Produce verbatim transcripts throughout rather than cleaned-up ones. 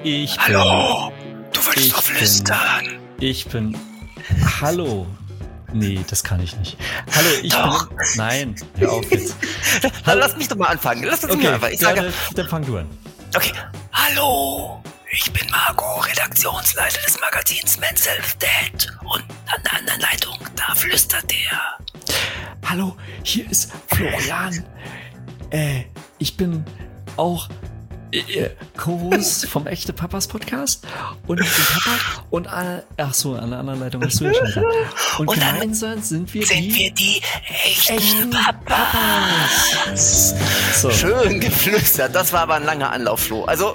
Ich Hallo, bin, du willst ich doch flüstern. Bin, ich bin, hallo. Nee, das kann ich nicht. Hallo, ich Doch. bin, nein, hör auf jetzt. Dann lass mich doch mal anfangen. Lass uns Okay, mal anfangen. Ich ja, sage, dann fang du an. okay, hallo, ich bin Marco, Redaktionsleiter des Magazins Men's Health Dad. Und an der anderen Leitung, da flüstert der. Hallo, hier ist Florian. Äh, ich bin auch äh, Co-Host vom Echte Papas Podcast und ich bin Papa und äh, ach so, an der anderen Leitung hast du ja schon gesagt. Und, Und dann gemeinsam sind wir Sind die wir die echten, echten Papas? So. Schön geflüstert. Das war aber ein langer Anlauf, Flo. Also,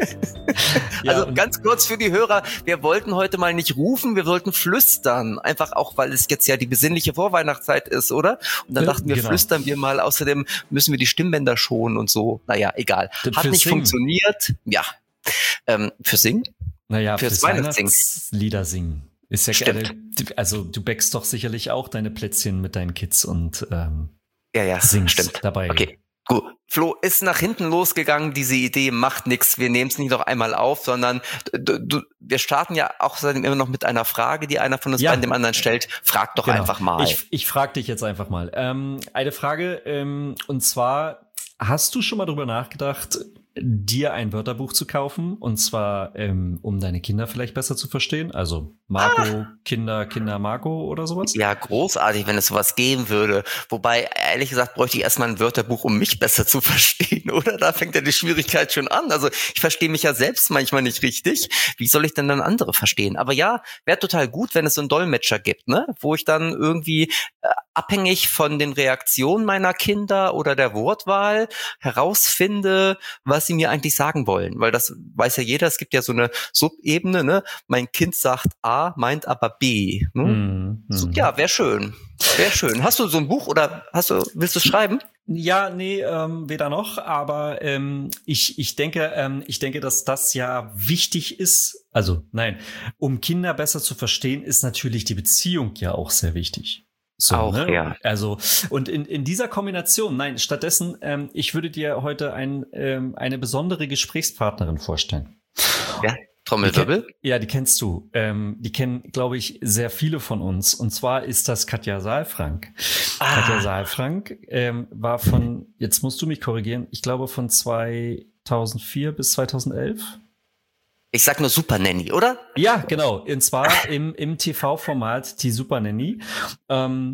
Ja, also und- ganz kurz für die Hörer. Wir wollten heute mal nicht rufen, wir wollten flüstern. Einfach auch, weil es jetzt ja die besinnliche Vorweihnachtszeit ist, oder? Und dann Ja, dachten wir, genau. flüstern wir mal. Außerdem müssen wir die Stimmbänder schonen und so. Naja, egal. Das Hat fürs nicht Singen. funktioniert. Ja. Ähm, für Singen? Naja, Fürs fürs Weihnachtssingen. Weihnachtslieder singen. Ist ja Stimmt. gerne, also du bäckst doch sicherlich auch deine Plätzchen mit deinen Kids und ähm, Ja, ja, singst stimmt. dabei. Okay. Gut. Flo, ist nach hinten losgegangen, diese Idee macht nichts, wir nehmen es nicht noch einmal auf, sondern du, du, wir starten ja auch seitdem immer noch mit einer Frage, die einer von uns Ja. beiden dem anderen stellt. Frag doch Genau. einfach mal. Ich, ich frage dich jetzt einfach mal. Ähm, eine Frage, ähm, und zwar, hast du schon mal drüber nachgedacht, dir ein Wörterbuch zu kaufen? Und zwar, ähm, um deine Kinder vielleicht besser zu verstehen? Also Marco, Ah. Kinder, Kinder, Marco oder sowas? Ja, großartig, wenn es sowas geben würde. Wobei, ehrlich gesagt, bräuchte ich erstmal ein Wörterbuch, um mich besser zu verstehen, oder? Da fängt ja die Schwierigkeit schon an. Also ich verstehe mich ja selbst manchmal nicht richtig. Wie soll ich denn dann andere verstehen? Aber ja, wäre total gut, wenn es so einen Dolmetscher gibt, ne? Wo ich dann irgendwie äh, abhängig von den Reaktionen meiner Kinder oder der Wortwahl herausfinde, was sie mir eigentlich sagen wollen. Weil das weiß ja jeder, es gibt ja so eine Subebene, ne? Mein Kind sagt A, meint aber B. Ne? Hm, So, hm. ja, wäre schön. Wäre schön. Hast du so ein Buch oder hast du, willst du es schreiben? Ja, nee, ähm, weder noch, aber ähm, ich, ich denke, ähm, ich denke, dass das ja wichtig ist. Also, nein, um Kinder besser zu verstehen, ist natürlich die Beziehung ja auch sehr wichtig. So, Auch, ne? ja. Also, und in, in dieser Kombination, nein, stattdessen, ähm, ich würde dir heute ein, ähm, eine besondere Gesprächspartnerin vorstellen. Ja, Trommelwirbel. Die, ja, die kennst du. Ähm, die kennen, glaube ich, sehr viele von uns. Und zwar ist das Katja Saalfrank. Ah. Katja Saalfrank ähm, war von, jetzt musst du mich korrigieren, ich glaube von zweitausendvier bis zweitausendelf. Ich sag nur Super Nanny, oder? Ja, genau. Und zwar im, im T V-Format die Super Nanny. Ähm,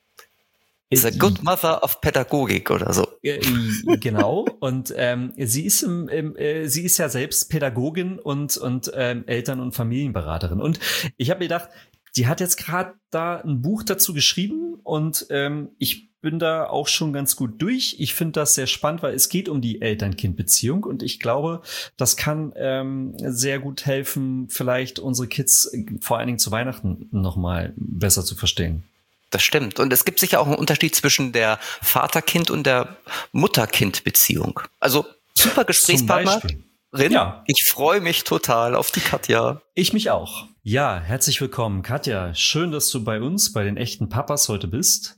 Is a good mother of Pädagogik oder so. Äh, genau. Und ähm, sie ist im, im, äh, sie ist ja selbst Pädagogin und und ähm, Eltern- und Familienberaterin. Und ich habe mir gedacht, die hat jetzt gerade da ein Buch dazu geschrieben und ähm, ich bin da auch schon ganz gut durch. Ich finde das sehr spannend, weil es geht um die Eltern-Kind-Beziehung und ich glaube, das kann ähm, sehr gut helfen, vielleicht unsere Kids äh, vor allen Dingen zu Weihnachten noch mal besser zu verstehen. Das stimmt. Und es gibt sicher auch einen Unterschied zwischen der Vater-Kind- und der Mutter-Kind-Beziehung. Also super Gesprächspartnerin. Ja. Ich freue mich total auf die Katja. Ich mich auch. Ja, herzlich willkommen, Katja. Schön, dass du bei uns, bei den echten Papas heute bist.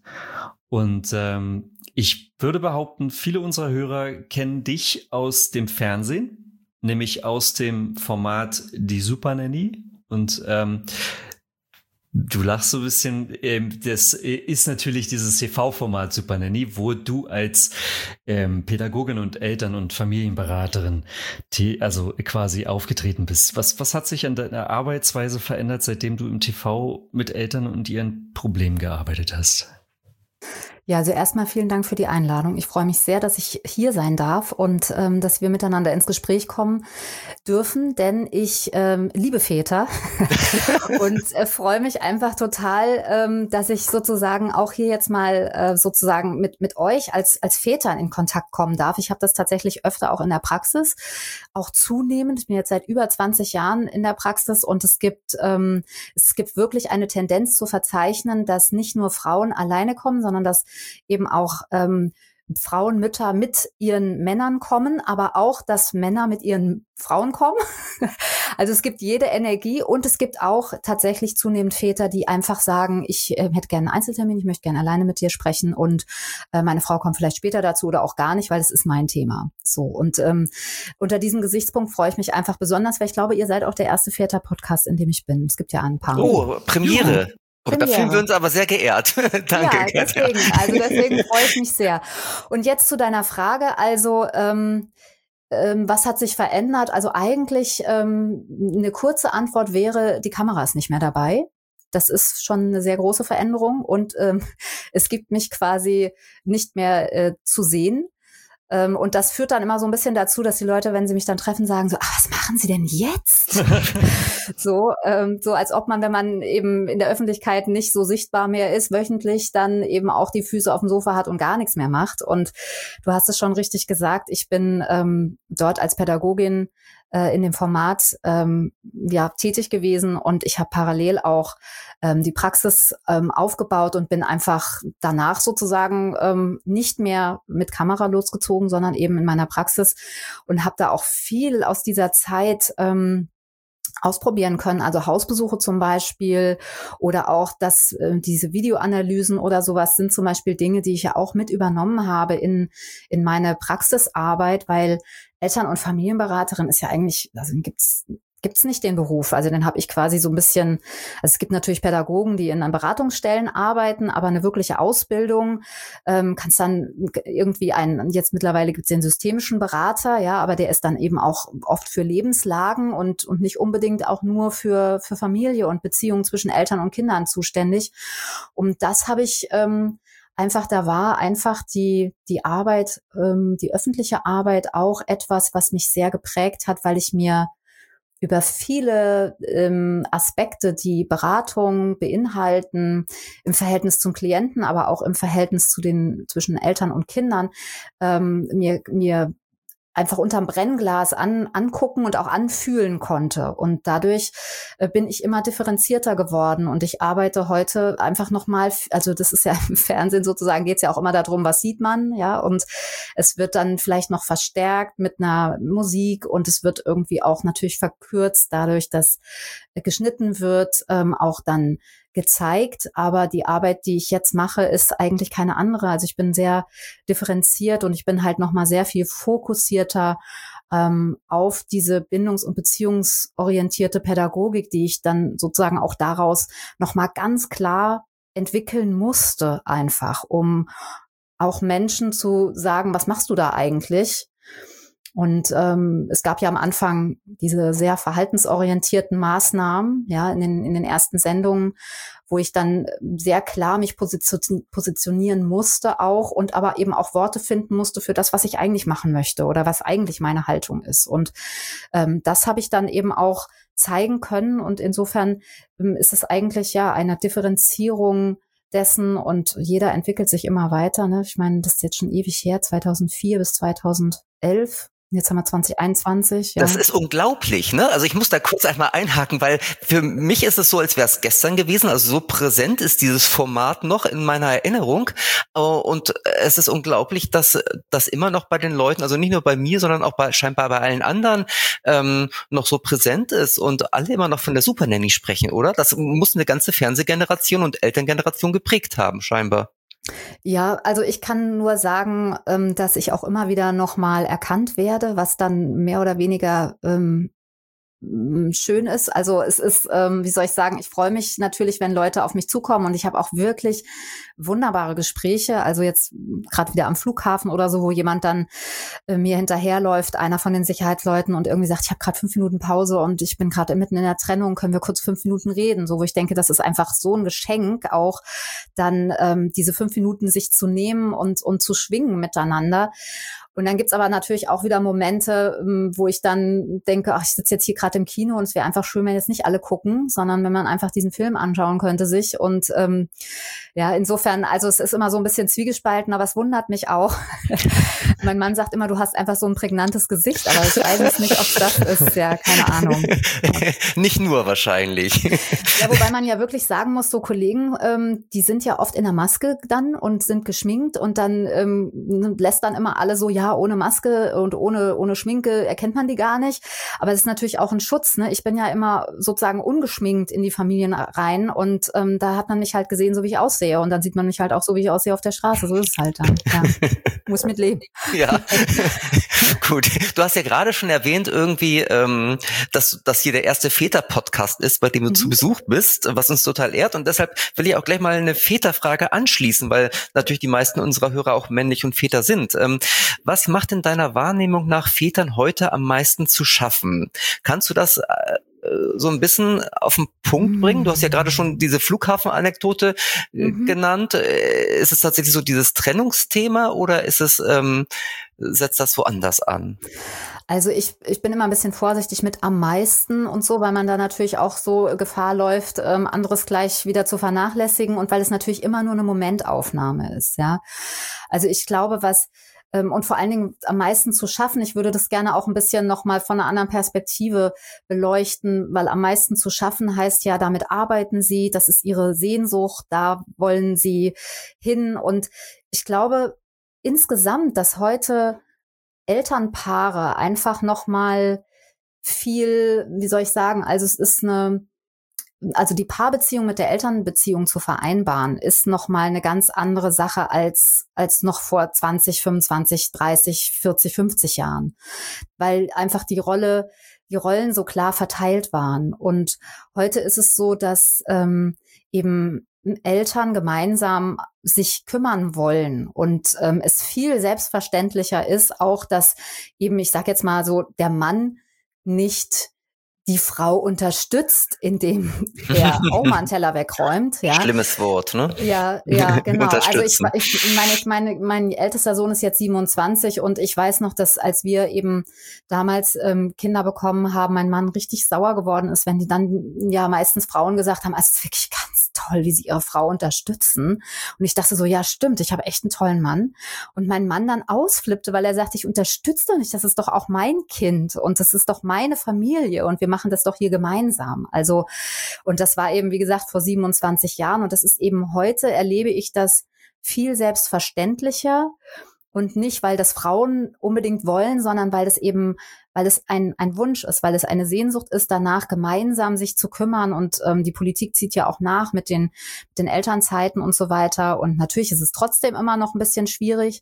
Und ähm, ich würde behaupten, viele unserer Hörer kennen dich aus dem Fernsehen, nämlich aus dem Format Die Super Nanny. Und ähm, du lachst so ein bisschen, ähm, das ist natürlich dieses T V-Format Super Nanny, wo du als ähm, Pädagogin und Eltern- und Familienberaterin die, also quasi aufgetreten bist. Was, was hat sich an deiner Arbeitsweise verändert, seitdem du im T V mit Eltern und ihren Problemen gearbeitet hast? Ja, also erstmal vielen Dank für die Einladung. Ich freue mich sehr, dass ich hier sein darf und ähm, dass wir miteinander ins Gespräch kommen dürfen, denn ich ähm, liebe Väter und äh, freue mich einfach total, ähm, dass ich sozusagen auch hier jetzt mal äh, sozusagen mit mit euch als als Vätern in Kontakt kommen darf. Ich habe das tatsächlich öfter auch in der Praxis, auch zunehmend. Ich bin jetzt seit über zwanzig Jahren in der Praxis und es gibt ähm, es gibt wirklich eine Tendenz zu verzeichnen, dass nicht nur Frauen alleine kommen, sondern dass eben auch ähm, Frauen, Mütter mit ihren Männern kommen, aber auch, dass Männer mit ihren Frauen kommen. Also es gibt jede Energie und es gibt auch tatsächlich zunehmend Väter, die einfach sagen, ich äh, hätte gerne einen Einzeltermin, ich möchte gerne alleine mit dir sprechen und äh, meine Frau kommt vielleicht später dazu oder auch gar nicht, weil es ist mein Thema. So, und ähm, unter diesem Gesichtspunkt freue ich mich einfach besonders, weil ich glaube, ihr seid auch der erste Väter-Podcast, in dem ich bin. Es gibt ja ein paar. Oh, Premiere. Ja. Und da fühlen wir uns aber sehr geehrt. Danke. Ja, deswegen, also deswegen freue ich mich sehr. Und jetzt zu deiner Frage, also ähm, ähm, was hat sich verändert? Also eigentlich ähm, eine kurze Antwort wäre, die Kamera ist nicht mehr dabei. Das ist schon eine sehr große Veränderung und ähm, es gibt mich quasi nicht mehr äh, zu sehen. Ähm, und das führt dann immer so ein bisschen dazu, dass die Leute, wenn sie mich dann treffen, sagen so, ah, was machen Sie denn jetzt? so, ähm, so als ob man, wenn man eben in der Öffentlichkeit nicht so sichtbar mehr ist, wöchentlich dann eben auch die Füße auf dem Sofa hat und gar nichts mehr macht. Und du hast es schon richtig gesagt, ich bin ähm, dort als Pädagogin äh, in dem Format ähm, ja tätig gewesen und ich habe parallel auch ähm, die Praxis ähm, aufgebaut und bin einfach danach sozusagen ähm, nicht mehr mit Kamera losgezogen, sondern eben in meiner Praxis und habe da auch viel aus dieser Zeit ähm, ausprobieren können, also Hausbesuche zum Beispiel oder auch das, äh, diese Videoanalysen oder sowas sind zum Beispiel Dinge, die ich ja auch mit übernommen habe in, in meine Praxisarbeit, weil Eltern- und Familienberaterin ist ja eigentlich, also gibt's gibt's nicht den Beruf. Also den habe ich quasi so ein bisschen, also es gibt natürlich Pädagogen, die in Beratungsstellen arbeiten, aber eine wirkliche Ausbildung ähm, kannst dann irgendwie einen, jetzt mittlerweile gibt's den systemischen Berater, ja, aber der ist dann eben auch oft für Lebenslagen und und nicht unbedingt auch nur für für Familie und Beziehungen zwischen Eltern und Kindern zuständig. Und das habe ich ähm, einfach, da war einfach die die Arbeit, ähm, die öffentliche Arbeit auch etwas, was mich sehr geprägt hat, weil ich mir über viele ähm, Aspekte, die Beratung beinhalten, im Verhältnis zum Klienten, aber auch im Verhältnis zu den zwischen Eltern und Kindern, ähm, mir mir einfach unterm Brennglas an, angucken und auch anfühlen konnte. Und dadurch äh, bin ich immer differenzierter geworden. Und ich arbeite heute einfach nochmal, also das ist ja im Fernsehen sozusagen, geht es ja auch immer darum, was sieht man, ja. Und es wird dann vielleicht noch verstärkt mit einer Musik und es wird irgendwie auch natürlich verkürzt dadurch, dass äh, geschnitten wird, ähm, auch dann gezeigt, aber die Arbeit, die ich jetzt mache, ist eigentlich keine andere. Also ich bin sehr differenziert und ich bin halt nochmal sehr viel fokussierter ähm, auf diese bindungs- und beziehungsorientierte Pädagogik, die ich dann sozusagen auch daraus nochmal ganz klar entwickeln musste, einfach, um auch Menschen zu sagen, was machst du da eigentlich? Und ähm, es gab ja am Anfang diese sehr verhaltensorientierten Maßnahmen, ja, in den in den ersten Sendungen, wo ich dann sehr klar mich position, positionieren musste auch und aber eben auch Worte finden musste für das, was ich eigentlich machen möchte oder was eigentlich meine Haltung ist. Und ähm, das habe ich dann eben auch zeigen können. Und insofern ähm, ist es eigentlich ja eine Differenzierung dessen und jeder entwickelt sich immer weiter. Ne? Ich meine, das ist jetzt schon ewig her, zweitausendvier bis zweitausendelf. Jetzt haben wir zwanzig einundzwanzig. Ja. Das ist unglaublich, ne? Also ich muss da kurz einmal einhaken, weil für mich ist es so, als wäre es gestern gewesen. Also so präsent ist dieses Format noch in meiner Erinnerung. Und es ist unglaublich, dass das immer noch bei den Leuten, also nicht nur bei mir, sondern auch bei, scheinbar bei allen anderen ähm, noch so präsent ist und alle immer noch von der Super Nanny sprechen, oder? Das muss eine ganze Fernsehgeneration und Elterngeneration geprägt haben, scheinbar. Ja, also ich kann nur sagen, ähm, dass ich auch immer wieder nochmal erkannt werde, was dann mehr oder weniger ähm, schön ist. Also es ist, ähm, wie soll ich sagen, ich freue mich natürlich, wenn Leute auf mich zukommen und ich habe auch wirklich wunderbare Gespräche. Also jetzt gerade wieder am Flughafen oder so, wo jemand dann äh, mir hinterherläuft, einer von den Sicherheitsleuten und irgendwie sagt, ich habe gerade fünf Minuten Pause und ich bin gerade mitten in der Trennung, können wir kurz fünf Minuten reden? So, wo ich denke, das ist einfach so ein Geschenk, auch dann ähm, diese fünf Minuten sich zu nehmen und und zu schwingen miteinander. Und dann gibt's aber natürlich auch wieder Momente, wo ich dann denke, ach, ich sitze jetzt hier gerade im Kino und es wäre einfach schön, wenn jetzt nicht alle gucken, sondern wenn man einfach diesen Film anschauen könnte sich. Und ähm, ja, insofern, also es ist immer so ein bisschen zwiegespalten, aber es wundert mich auch. Mein Mann sagt immer, du hast einfach so ein prägnantes Gesicht, aber ich weiß es nicht, ob es das ist. Ja, keine Ahnung. Nicht nur wahrscheinlich. Ja, wobei man ja wirklich sagen muss, so Kollegen, ähm, die sind ja oft in der Maske dann und sind geschminkt und dann ähm, lässt dann immer alle so, ja, ohne Maske und ohne ohne Schminke erkennt man die gar nicht. Aber es ist natürlich auch ein Schutz, ne? Ich bin ja immer sozusagen ungeschminkt in die Familien rein und ähm, da hat man mich halt gesehen, so wie ich aussehe und dann sieht man mich halt auch so, wie ich aussehe auf der Straße. So ist es halt dann. Ja. Muss mit leben. Ja, gut. Du hast ja gerade schon erwähnt irgendwie, ähm, dass dass hier der erste Väter-Podcast ist, bei dem du mhm. zu Besuch bist, was uns total ehrt. Und deshalb will ich auch gleich mal eine Väterfrage anschließen, weil natürlich die meisten unserer Hörer auch männlich und Väter sind. Ähm, was macht in deiner Wahrnehmung nach Vätern heute am meisten zu schaffen? Kannst du das äh, so ein bisschen auf den Punkt bringen? Du hast ja gerade schon diese Flughafen-Anekdote äh, mhm. genannt. Ist es tatsächlich so dieses Trennungsthema oder ist es, ähm, setzt das woanders an? Also ich, ich bin immer ein bisschen vorsichtig mit am meisten und so, weil man da natürlich auch so Gefahr läuft, ähm, anderes gleich wieder zu vernachlässigen und weil es natürlich immer nur eine Momentaufnahme ist, ja. Also ich glaube, was ähm, und vor allen Dingen am meisten zu schaffen, ich würde das gerne auch ein bisschen nochmal von einer anderen Perspektive beleuchten, weil am meisten zu schaffen heißt ja, damit arbeiten sie, das ist ihre Sehnsucht, da wollen sie hin und ich glaube insgesamt, dass heute Elternpaare einfach noch mal viel, wie soll ich sagen, also es ist eine, also die Paarbeziehung mit der Elternbeziehung zu vereinbaren, ist noch mal eine ganz andere Sache als als noch vor zwanzig, fünfundzwanzig, dreißig, vierzig, fünfzig Jahren, weil einfach die Rolle, die Rollen so klar verteilt waren. Und heute ist es so, dass ähm, eben Eltern gemeinsam sich kümmern wollen und ähm, es viel selbstverständlicher ist auch, dass eben, ich sag jetzt mal so, der Mann nicht die Frau unterstützt, indem er auch mal einen Teller wegräumt. Ja. Schlimmes Wort, ne? Ja, ja, genau. Also ich, ich meine, ich meine, mein ältester Sohn ist jetzt siebenundzwanzig und ich weiß noch, dass als wir eben damals ähm, Kinder bekommen haben, mein Mann richtig sauer geworden ist, wenn die dann ja meistens Frauen gesagt haben, es ist wirklich ganz toll, wie sie ihre Frau unterstützen. Und ich dachte so, ja stimmt, ich habe echt einen tollen Mann. Und mein Mann dann ausflippte, weil er sagte, ich unterstütze doch nicht, das ist doch auch mein Kind und das ist doch meine Familie und wir machen das doch hier gemeinsam. Also, und das war eben, wie gesagt, vor siebenundzwanzig Jahren und das ist eben heute, erlebe ich das viel selbstverständlicher und nicht, weil das Frauen unbedingt wollen, sondern weil es eben, weil es ein, ein Wunsch ist, weil es eine Sehnsucht ist, danach gemeinsam sich zu kümmern und ähm, die Politik zieht ja auch nach mit den, mit den Elternzeiten und so weiter und natürlich ist es trotzdem immer noch ein bisschen schwierig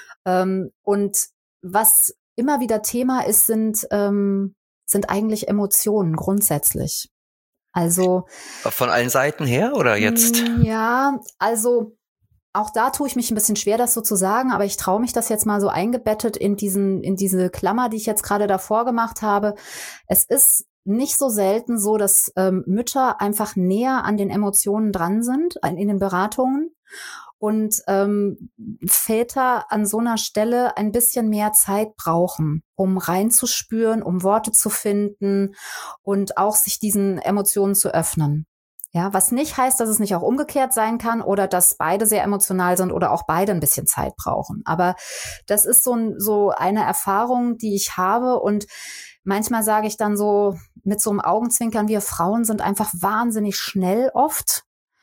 ähm, und was immer wieder Thema ist, sind ähm, sind eigentlich Emotionen grundsätzlich. Also von allen Seiten her oder jetzt? Ja, also auch da tue ich mich ein bisschen schwer, das so zu sagen, aber ich traue mich das jetzt mal so eingebettet in diesen in diese Klammer, die ich jetzt gerade davor gemacht habe. Es ist nicht so selten so, dass ähm, Mütter einfach näher an den Emotionen dran sind, in den Beratungen. Und ähm, Väter an so einer Stelle ein bisschen mehr Zeit brauchen, um reinzuspüren, um Worte zu finden und auch sich diesen Emotionen zu öffnen. Ja, was nicht heißt, dass es nicht auch umgekehrt sein kann oder dass beide sehr emotional sind oder auch beide ein bisschen Zeit brauchen. Aber das ist so, ein, so eine Erfahrung, die ich habe und manchmal sage ich dann so mit so einem Augenzwinkern, wir Frauen sind einfach wahnsinnig schnell oft.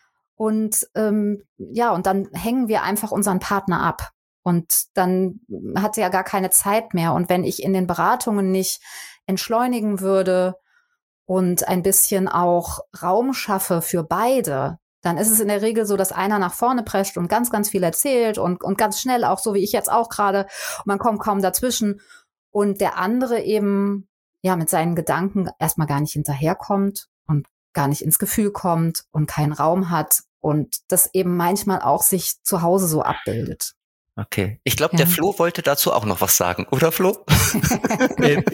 Und ähm, ja, und dann hängen wir einfach unseren Partner ab. Und dann hat er ja gar keine Zeit mehr. Und wenn ich in den Beratungen nicht entschleunigen würde und ein bisschen auch Raum schaffe für beide, dann ist es in der Regel so, dass einer nach vorne prescht und ganz, ganz viel erzählt und, und ganz schnell, auch so wie ich jetzt auch gerade, man kommt kaum dazwischen. Und der andere eben ja mit seinen Gedanken erstmal gar nicht hinterherkommt und gar nicht ins Gefühl kommt und keinen Raum hat und das eben manchmal auch sich zu Hause so abbildet. Okay. Ich glaube, Ja. der Flo wollte dazu auch noch was sagen, oder Flo? äh,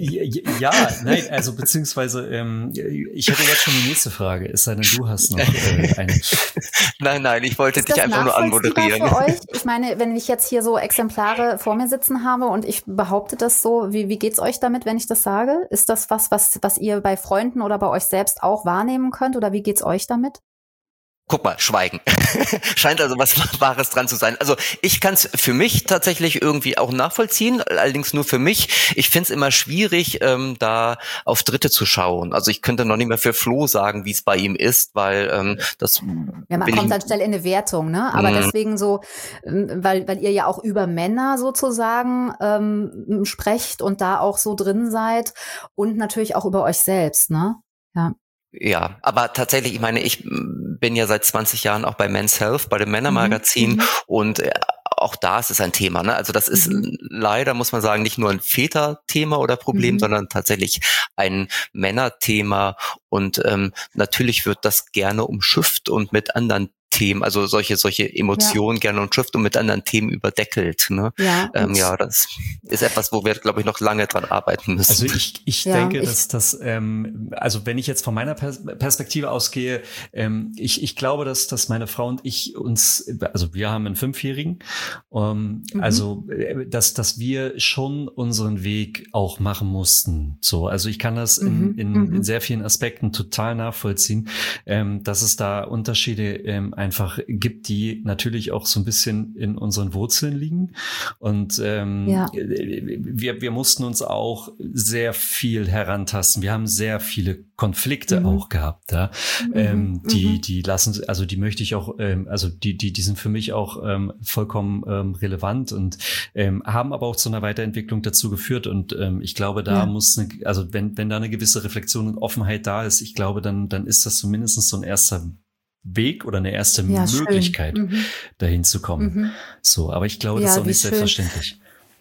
ja, nein, also beziehungsweise ähm, ich hätte jetzt schon die nächste Frage, es sei denn, du hast noch äh, eine. Nein, nein, ich wollte Ist dich das einfach nur anmoderieren. nachvollziehbar für euch? Ich meine, wenn ich jetzt hier so Exemplare vor mir sitzen habe und ich behaupte das so, wie, wie geht's euch damit, wenn ich das sage? Ist das was, was, was ihr bei Freunden oder bei euch selbst auch wahrnehmen könnt oder wie geht's euch damit? Guck mal, Schweigen. Scheint also was Wahres dran zu sein. Also ich kann es für mich tatsächlich irgendwie auch nachvollziehen, allerdings nur für mich. Ich finde es immer schwierig, ähm, da auf Dritte zu schauen. Also ich könnte noch nicht mehr für Flo sagen, wie es bei ihm ist, weil ähm, das... Ja, man kommt dann schnell in eine Wertung, ne? Aber mm. deswegen so, weil, weil ihr ja auch über Männer sozusagen ähm, sprecht und da auch so drin seid und natürlich auch über euch selbst, ne? Ja. Ja, aber tatsächlich, ich meine, ich bin ja seit zwanzig Jahren auch bei Men's Health, bei dem Männermagazin mhm. und äh, auch da ist es ein Thema, ne? Also das ist mhm. leider, muss man sagen, nicht nur ein Väterthema oder Problem, mhm. sondern tatsächlich ein Männerthema und ähm, natürlich wird das gerne umschifft und mit anderen Themen, also solche solche Emotionen ja. gerne umschifft und mit anderen Themen überdeckelt. Ne? Ja, ähm, ja, das ist etwas, wo wir, glaube ich, noch lange dran arbeiten müssen. Also ich, ich ja, denke, ich, dass das, ähm, also wenn ich jetzt von meiner Pers- Perspektive ausgehe, ähm, ich, ich glaube, dass, dass meine Frau und ich uns, also wir haben einen Fünfjährigen, ähm, mhm. also dass, dass wir schon unseren Weg auch machen mussten. So, also ich kann das in, mhm. in, mhm. in sehr vielen Aspekten total nachvollziehen, ähm, dass es da Unterschiede ähm, einfach gibt, die natürlich auch so ein bisschen in unseren Wurzeln liegen. Und ähm, ja. wir, wir mussten uns auch sehr viel herantasten. Wir haben sehr viele Konflikte mhm. auch gehabt, ja. Mhm. Ähm, die, mhm. die lassen, also die möchte ich auch, ähm, also die, die, die sind für mich auch ähm, vollkommen ähm, relevant und ähm, haben aber auch zu einer Weiterentwicklung dazu geführt. Und ähm, ich glaube, da ja. muss, eine, also wenn, wenn da eine gewisse Reflexion und Offenheit da ist, ich glaube, dann, dann ist das zumindest so ein erster Weg oder eine erste ja, Möglichkeit, mhm. dahin zu kommen. Mhm. So, aber ich glaube, das ja, ist auch nicht schön. Selbstverständlich.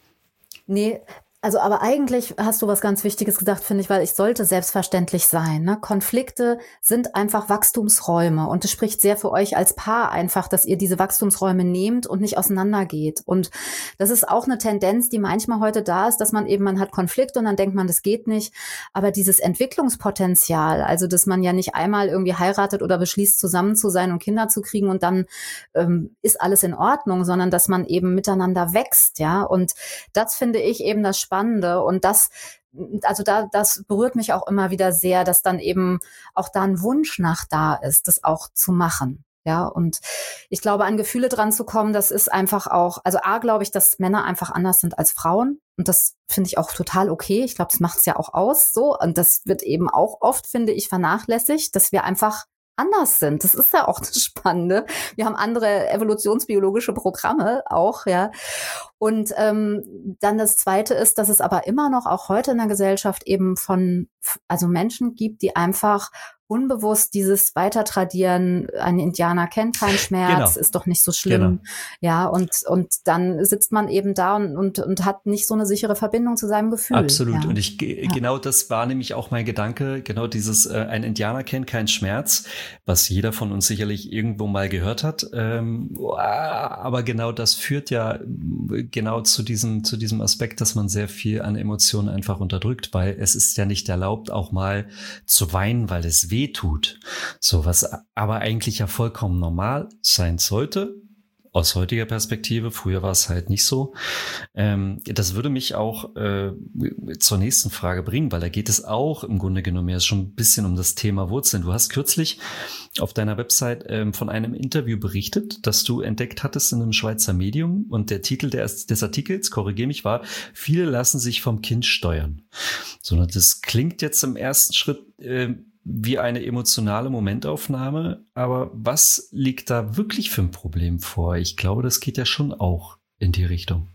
Nee, also aber eigentlich hast du was ganz Wichtiges gesagt, finde ich, weil es sollte selbstverständlich sein. Ne? Konflikte sind einfach Wachstumsräume und es spricht sehr für euch als Paar einfach, dass ihr diese Wachstumsräume nehmt und nicht auseinandergeht. Und das ist auch eine Tendenz, die manchmal heute da ist, dass man eben, man hat Konflikte und dann denkt man, das geht nicht. Aber dieses Entwicklungspotenzial, also dass man ja nicht einmal irgendwie heiratet oder beschließt, zusammen zu sein und Kinder zu kriegen und dann ähm, ist alles in Ordnung, sondern dass man eben miteinander wächst, ja. Und das finde ich eben das Spannende. Und das, also da, das berührt mich auch immer wieder sehr, dass dann eben auch da ein Wunsch nach da ist, das auch zu machen. Ja, und ich glaube, an Gefühle dran zu kommen, das ist einfach auch, also A, glaube ich, dass Männer einfach anders sind als Frauen. Und das finde ich auch total okay. Ich glaube, das macht es ja auch aus, so. Und das wird eben auch oft, finde ich, vernachlässigt, dass wir einfach anders sind. Das ist ja auch das Spannende. Wir haben andere evolutionsbiologische Programme auch, ja. Und ähm, dann das Zweite ist, dass es aber immer noch auch heute in der Gesellschaft eben von, also Menschen gibt, die einfach unbewusst dieses Weitertradieren, ein Indianer kennt keinen Schmerz, genau. ist doch nicht so schlimm. Genau. Ja, und und dann sitzt man eben da und, und und hat nicht so eine sichere Verbindung zu seinem Gefühl. Absolut. Ja. Und ich ja. genau das war nämlich auch mein Gedanke, genau dieses äh, ein Indianer kennt keinen Schmerz, was jeder von uns sicherlich irgendwo mal gehört hat. Ähm, aber genau das führt ja genau zu diesem zu diesem Aspekt, dass man sehr viel an Emotionen einfach unterdrückt, weil es ist ja nicht erlaubt, auch mal zu weinen, weil es weh tut. So, was aber eigentlich ja vollkommen normal sein sollte, aus heutiger Perspektive. Früher war es halt nicht so. Ähm, das würde mich auch äh, zur nächsten Frage bringen, weil da geht es auch im Grunde genommen ja schon ein bisschen um das Thema Wurzeln. Du hast kürzlich auf deiner Website ähm, von einem Interview berichtet, das du entdeckt hattest in einem Schweizer Medium, und der Titel des, des Artikels, korrigiere mich, war: Viele lassen sich vom Kind steuern. So, das klingt jetzt im ersten Schritt äh, wie eine emotionale Momentaufnahme, aber was liegt da wirklich für ein Problem vor? Ich glaube, das geht ja schon auch in die Richtung.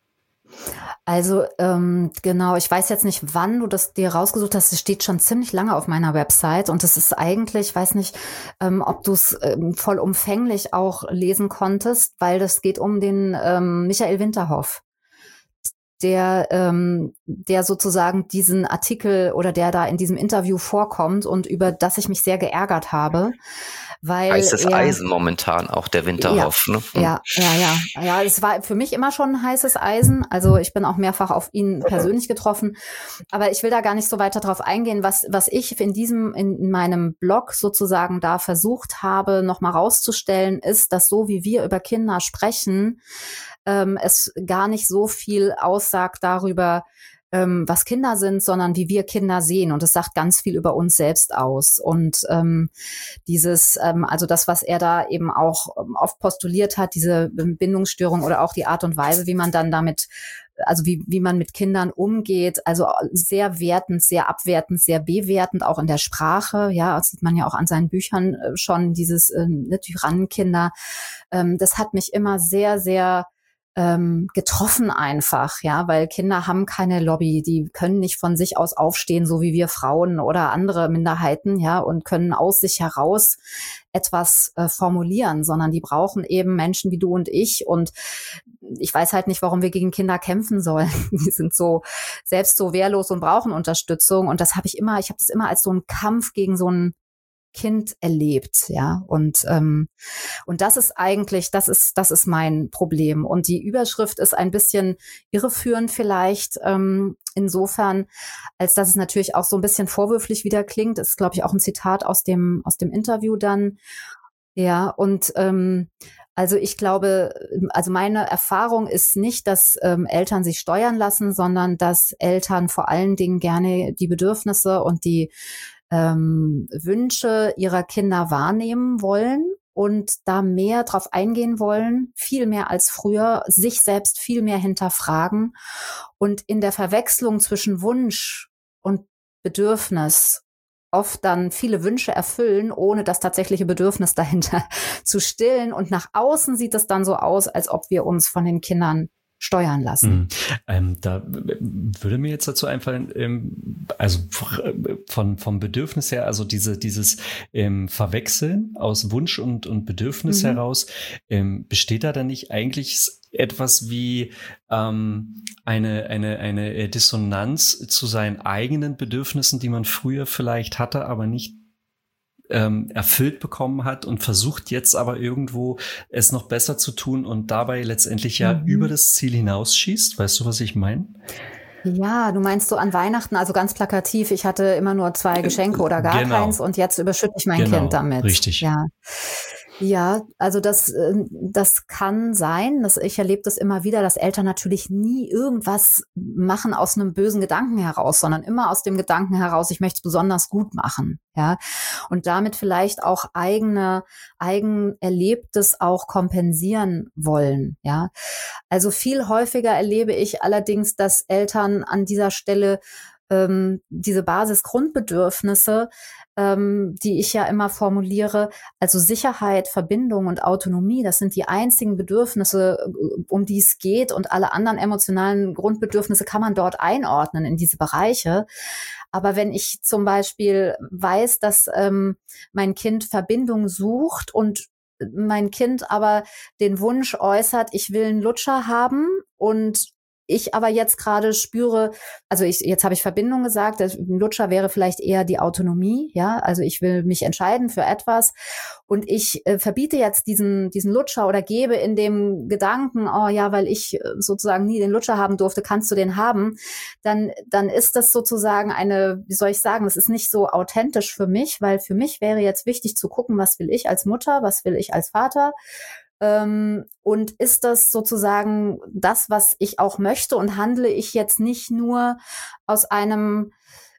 Also ähm, genau, ich weiß jetzt nicht, wann du das dir rausgesucht hast. Es steht schon ziemlich lange auf meiner Website und es ist eigentlich, ich weiß nicht, ähm, ob du es ähm, vollumfänglich auch lesen konntest, weil das geht um den ähm, Michael Winterhoff, der ähm, der sozusagen diesen Artikel oder der da in diesem Interview vorkommt und über das ich mich sehr geärgert habe, weil heißes er, Eisen momentan, auch der Winterhoff. Ja, ne? Hm. ja, ja, ja. Ja, es war für mich immer schon ein heißes Eisen. Also ich bin auch mehrfach auf ihn persönlich getroffen. Aber ich will da gar nicht so weiter drauf eingehen. Was, was ich in diesem, in meinem Blog sozusagen da versucht habe, nochmal rauszustellen, ist, dass so wie wir über Kinder sprechen, ähm, es gar nicht so viel aussagt darüber, ähm, was Kinder sind, sondern wie wir Kinder sehen. Und es sagt ganz viel über uns selbst aus. Und ähm, dieses, ähm, also das, was er da eben auch ähm, oft postuliert hat, diese Bindungsstörung oder auch die Art und Weise, wie man dann damit, also wie, wie man mit Kindern umgeht, also sehr wertend, sehr abwertend, sehr bewertend, auch in der Sprache. Ja, das sieht man ja auch an seinen Büchern äh, schon, dieses ähm, ne, Tyrannenkinder. Ähm, das hat mich immer sehr, sehr ähm, getroffen einfach, ja, weil Kinder haben keine Lobby, die können nicht von sich aus aufstehen, so wie wir Frauen oder andere Minderheiten, ja, und können aus sich heraus etwas äh, formulieren, sondern die brauchen eben Menschen wie du und ich. Und ich weiß halt nicht, warum wir gegen Kinder kämpfen sollen. Die sind so selbst so wehrlos und brauchen Unterstützung. Und das habe ich immer, ich habe das immer als so einen Kampf gegen so ein Kind erlebt, ja, und ähm, und das ist eigentlich, das ist das ist mein Problem. Und die Überschrift ist ein bisschen irreführend vielleicht ähm, insofern, als dass es natürlich auch so ein bisschen vorwürflich wieder klingt. Das ist, glaube ich, auch ein Zitat aus dem aus dem Interview dann, ja. Und ähm, also ich glaube, also meine Erfahrung ist nicht, dass ähm, Eltern sich steuern lassen, sondern dass Eltern vor allen Dingen gerne die Bedürfnisse und die ähm, Wünsche ihrer Kinder wahrnehmen wollen und da mehr drauf eingehen wollen, viel mehr als früher, sich selbst viel mehr hinterfragen und in der Verwechslung zwischen Wunsch und Bedürfnis oft dann viele Wünsche erfüllen, ohne das tatsächliche Bedürfnis dahinter zu stillen. Und nach außen sieht es dann so aus, als ob wir uns von den Kindern steuern lassen. Mhm. Ähm, da würde mir jetzt dazu einfallen, ähm, also von vom Bedürfnis her, also diese dieses ähm, Verwechseln aus Wunsch und und Bedürfnis mhm. heraus, ähm, besteht da dann nicht eigentlich etwas wie ähm, eine eine eine Dissonanz zu seinen eigenen Bedürfnissen, die man früher vielleicht hatte, aber nicht Ähm, erfüllt bekommen hat und versucht jetzt aber irgendwo es noch besser zu tun und dabei letztendlich ja mhm. über das Ziel hinausschießt. Weißt du, was ich meine? Ja, du meinst so an Weihnachten, also ganz plakativ, ich hatte immer nur zwei Geschenke oder gar genau. keins und jetzt überschütte ich mein genau, Kind damit. Richtig. Ja. Ja, also das, das kann sein, dass ich erlebe das immer wieder, dass Eltern natürlich nie irgendwas machen aus einem bösen Gedanken heraus, sondern immer aus dem Gedanken heraus, ich möchte es besonders gut machen, ja, und damit vielleicht auch eigene, eigen Erlebtes auch kompensieren wollen, ja. Also viel häufiger erlebe ich allerdings, dass Eltern an dieser Stelle ähm, diese Basisgrundbedürfnisse, ähm, die ich ja immer formuliere, also Sicherheit, Verbindung und Autonomie, das sind die einzigen Bedürfnisse, um die es geht, und alle anderen emotionalen Grundbedürfnisse kann man dort einordnen in diese Bereiche. Aber wenn ich zum Beispiel weiß, dass ähm, mein Kind Verbindung sucht und mein Kind aber den Wunsch äußert, ich will einen Lutscher haben, und ich aber jetzt gerade spüre, also ich, jetzt habe ich Verbindung gesagt, der Lutscher wäre vielleicht eher die Autonomie, ja, also ich will mich entscheiden für etwas und ich äh, verbiete jetzt diesen, diesen Lutscher oder gebe in dem Gedanken, oh ja, weil ich sozusagen nie den Lutscher haben durfte, kannst du den haben, dann, dann ist das sozusagen eine, wie soll ich sagen, das ist nicht so authentisch für mich, weil für mich wäre jetzt wichtig zu gucken, was will ich als Mutter, was will ich als Vater, Ähm, und ist das sozusagen das, was ich auch möchte, und handle ich jetzt nicht nur aus einem,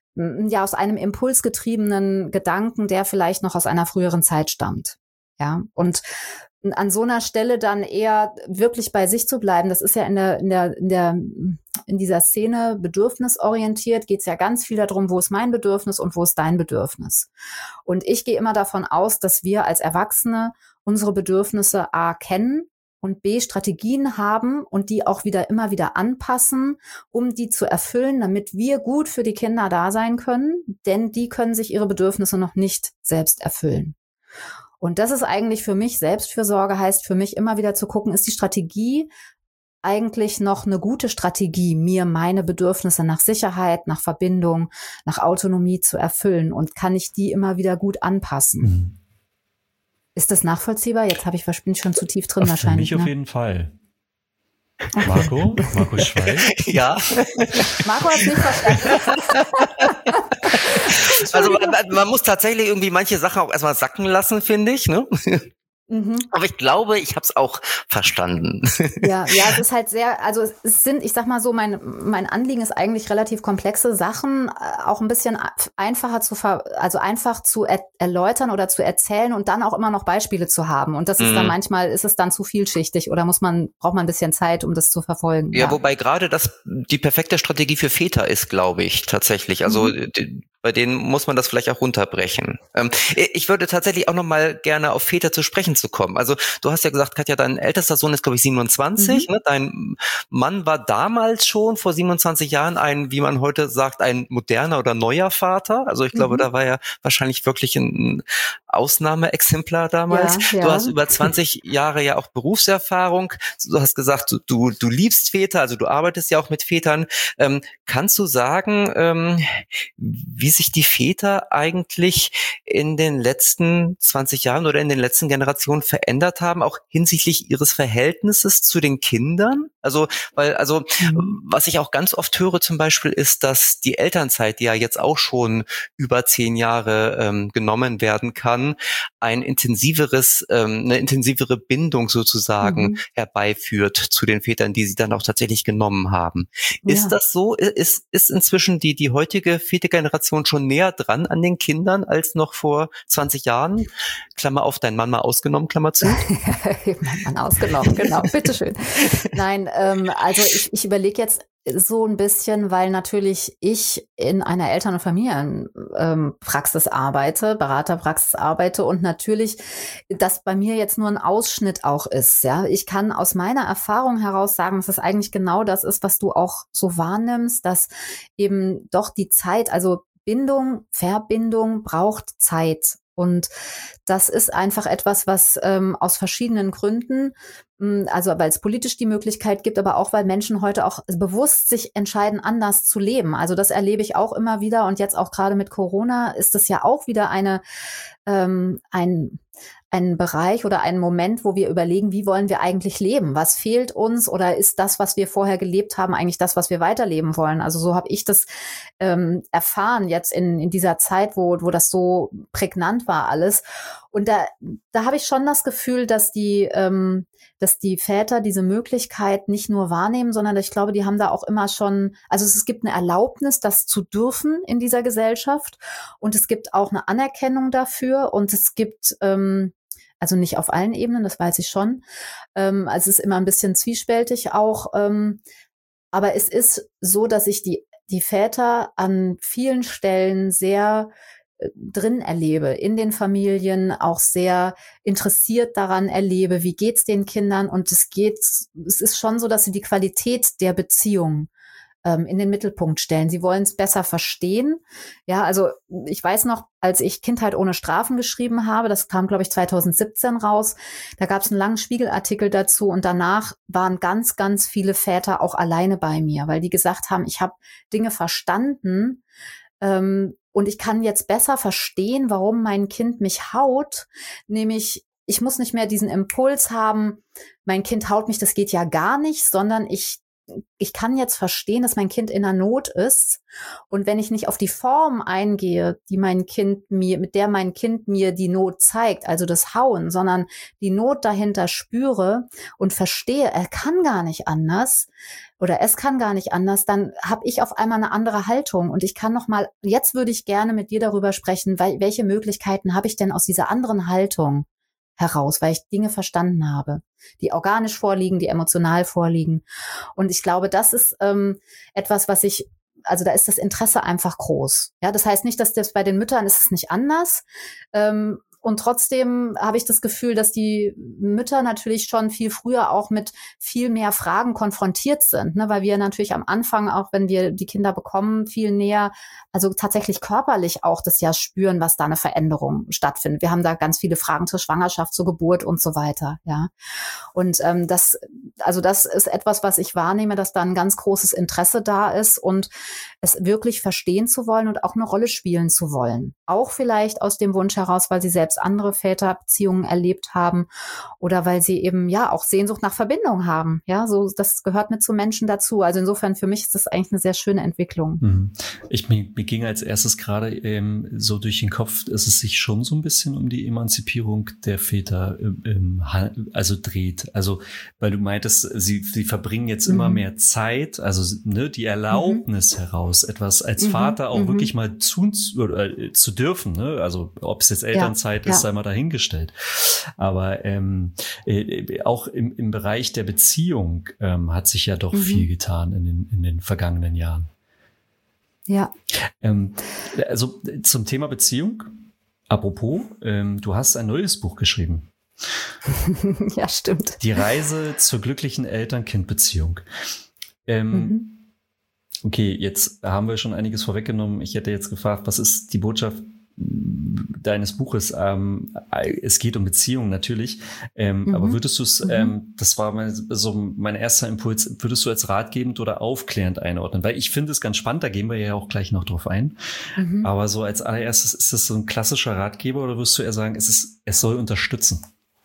ja, aus einem impulsgetriebenen Gedanken, der vielleicht noch aus einer früheren Zeit stammt. Ja, und an so einer Stelle dann eher wirklich bei sich zu bleiben, das ist ja in der, in der, in der, in dieser Szene bedürfnisorientiert, geht es ja ganz viel darum, wo ist mein Bedürfnis und wo ist dein Bedürfnis. Und ich gehe immer davon aus, dass wir als Erwachsene unsere Bedürfnisse A kennen und B Strategien haben und die auch wieder immer wieder anpassen, um die zu erfüllen, damit wir gut für die Kinder da sein können, denn die können sich ihre Bedürfnisse noch nicht selbst erfüllen. Und das ist eigentlich für mich, Selbstfürsorge heißt für mich immer wieder zu gucken, ist die Strategie eigentlich noch eine gute Strategie, mir meine Bedürfnisse nach Sicherheit, nach Verbindung, nach Autonomie zu erfüllen, und kann ich die immer wieder gut anpassen? Mhm. Ist das nachvollziehbar? Jetzt habe ich bin schon zu tief drin Für wahrscheinlich. Für mich ne? auf jeden Fall. Marco? Marco Schweig? Ja. Marco hat es nicht verstanden. Also man, man muss tatsächlich irgendwie manche Sachen auch erstmal sacken lassen, finde ich, ne? Mhm. Aber ich glaube, ich habe es auch verstanden. Ja, ja, es ist halt sehr, also es sind, ich sag mal so, mein mein Anliegen ist eigentlich relativ komplexe Sachen auch ein bisschen einfacher zu, ver, also einfach zu er, erläutern oder zu erzählen und dann auch immer noch Beispiele zu haben. Und das ist mhm. dann manchmal, ist es dann zu vielschichtig oder muss man, braucht man ein bisschen Zeit, um das zu verfolgen. Ja, ja. Wobei gerade das die perfekte Strategie für Väter ist, glaube ich, tatsächlich. Also mhm. die, bei denen muss man das vielleicht auch runterbrechen. Ähm, ich würde tatsächlich auch noch mal gerne auf Väter zu sprechen zu kommen. Also du hast ja gesagt, Katja, dein ältester Sohn ist, glaube ich, siebenundzwanzig. Mhm. Ne? Dein Mann war damals schon vor siebenundzwanzig Jahren ein, wie man heute sagt, ein moderner oder neuer Vater. Also ich glaube, mhm. da war er wahrscheinlich wirklich ein Ausnahmeexemplar damals. Ja, ja. Du hast über zwanzig Jahre ja auch Berufserfahrung. Du hast gesagt, du, du, du liebst Väter, also du arbeitest ja auch mit Vätern. Ähm, kannst du sagen, ähm, wie sich die Väter eigentlich in den letzten zwanzig Jahren oder in den letzten Generationen verändert haben, auch hinsichtlich ihres Verhältnisses zu den Kindern? Also, weil, also, mhm. was ich auch ganz oft höre zum Beispiel ist, dass die Elternzeit, die ja jetzt auch schon über zehn Jahre ähm, genommen werden kann, ein intensiveres, ähm, eine intensivere Bindung sozusagen mhm. herbeiführt zu den Vätern, die sie dann auch tatsächlich genommen haben. Ja. Ist das so? Ist, ist inzwischen die, die heutige Vätergeneration schon näher dran an den Kindern als noch vor zwanzig Jahren? Klammer auf, dein Mann mal ausgenommen, Klammer zu. Mein Mann ausgenommen, genau, bitteschön. Nein, ähm, also ich, ich überlege jetzt so ein bisschen, weil natürlich ich in einer Eltern- und Familienpraxis ähm, arbeite, Beraterpraxis arbeite und natürlich das bei mir jetzt nur ein Ausschnitt auch ist. Ja, ich kann aus meiner Erfahrung heraus sagen, dass es eigentlich genau das ist, was du auch so wahrnimmst, dass eben doch die Zeit, also Bindung, Verbindung braucht Zeit. Und das ist einfach etwas, was ähm, aus verschiedenen Gründen, mh, also weil es politisch die Möglichkeit gibt, aber auch weil Menschen heute auch bewusst sich entscheiden, anders zu leben. Also das erlebe ich auch immer wieder und jetzt auch gerade mit Corona ist es ja auch wieder eine ähm, ein ein Bereich oder ein Moment, wo wir überlegen, wie wollen wir eigentlich leben? Was fehlt uns oder ist das, was wir vorher gelebt haben, eigentlich das, was wir weiterleben wollen? Also so habe ich das ähm, erfahren jetzt in, in dieser Zeit, wo, wo das so prägnant war alles. Und da, da habe ich schon das Gefühl, dass die, ähm, dass die Väter diese Möglichkeit nicht nur wahrnehmen, sondern ich glaube, die haben da auch immer schon, also es, es gibt eine Erlaubnis, das zu dürfen in dieser Gesellschaft und es gibt auch eine Anerkennung dafür und es gibt ähm, also nicht auf allen Ebenen, das weiß ich schon. Ähm, also es ist immer ein bisschen zwiespältig auch. Ähm, aber es ist so, dass ich die, die Väter an vielen Stellen sehr äh, drin erlebe, in den Familien auch sehr interessiert daran erlebe, wie geht's den Kindern. Und es geht, es ist schon so, dass sie die Qualität der Beziehung in den Mittelpunkt stellen. Sie wollen es besser verstehen. Ja, also ich weiß noch, als ich Kindheit ohne Strafen geschrieben habe, das kam, glaube ich, zwanzig siebzehn raus, da gab es einen langen Spiegelartikel dazu und danach waren ganz, ganz viele Väter auch alleine bei mir, weil die gesagt haben, ich habe Dinge verstanden ähm, und ich kann jetzt besser verstehen, warum mein Kind mich haut, nämlich ich muss nicht mehr diesen Impuls haben, mein Kind haut mich, das geht ja gar nicht, sondern ich ich kann jetzt verstehen, dass mein Kind in einer Not ist. Und wenn ich nicht auf die Form eingehe, die mein Kind mir, mit der mein Kind mir die Not zeigt, also das Hauen, sondern die Not dahinter spüre und verstehe, er kann gar nicht anders oder es kann gar nicht anders, dann habe ich auf einmal eine andere Haltung. Und ich kann noch mal, jetzt würde ich gerne mit dir darüber sprechen, weil, welche Möglichkeiten habe ich denn aus dieser anderen Haltung heraus, weil ich Dinge verstanden habe, die organisch vorliegen, die emotional vorliegen. Und ich glaube, das ist ähm, etwas, was ich, also da ist das Interesse einfach groß. Ja, das heißt nicht, dass das bei den Müttern ist es nicht anders. Ähm, Und trotzdem habe ich das Gefühl, dass die Mütter natürlich schon viel früher auch mit viel mehr Fragen konfrontiert sind, ne? Weil wir natürlich am Anfang, auch wenn wir die Kinder bekommen, viel näher, also tatsächlich körperlich auch das ja spüren, was da eine Veränderung stattfindet. Wir haben da ganz viele Fragen zur Schwangerschaft, zur Geburt und so weiter, ja. Und ähm, das, also das ist etwas, was ich wahrnehme, dass da ein ganz großes Interesse da ist und es wirklich verstehen zu wollen und auch eine Rolle spielen zu wollen. Auch vielleicht aus dem Wunsch heraus, weil sie selbst selbst andere Väterbeziehungen erlebt haben oder weil sie eben ja auch Sehnsucht nach Verbindung haben. Ja, so das gehört mit zu Menschen dazu. Also insofern für mich ist das eigentlich eine sehr schöne Entwicklung. Mhm. Ich mir, mir ging als erstes gerade ähm, so durch den Kopf, dass es sich schon so ein bisschen um die Emanzipierung der Väter ähm, ähm, also dreht. Also weil du meintest, sie, sie verbringen jetzt mhm. immer mehr Zeit, also ne, die Erlaubnis mhm. heraus, etwas als mhm. Vater auch mhm. wirklich mal zu, äh, zu dürfen. Ne? Also ob es jetzt Elternzeit ja, ist, ja. sei mal dahingestellt. Aber ähm, äh, auch im, im Bereich der Beziehung ähm, hat sich ja doch mhm. viel getan in den, in den vergangenen Jahren. Ja. Ähm, also zum Thema Beziehung, apropos, ähm, du hast ein neues Buch geschrieben. Ja, stimmt. Die Reise zur glücklichen Eltern-Kind-Beziehung. Ähm, mhm. Okay, jetzt haben wir schon einiges vorweggenommen. Ich hätte jetzt gefragt, was ist die Botschaft deines Buches? Ähm, es geht um Beziehungen natürlich, ähm, mhm. aber würdest du es, mhm. ähm, das war mein, so mein erster Impuls, würdest du als ratgebend oder aufklärend einordnen? Weil ich finde es ganz spannend, da gehen wir ja auch gleich noch drauf ein. Mhm. Aber so als allererstes, ist das so ein klassischer Ratgeber oder würdest du eher sagen, es ist, es soll unterstützen?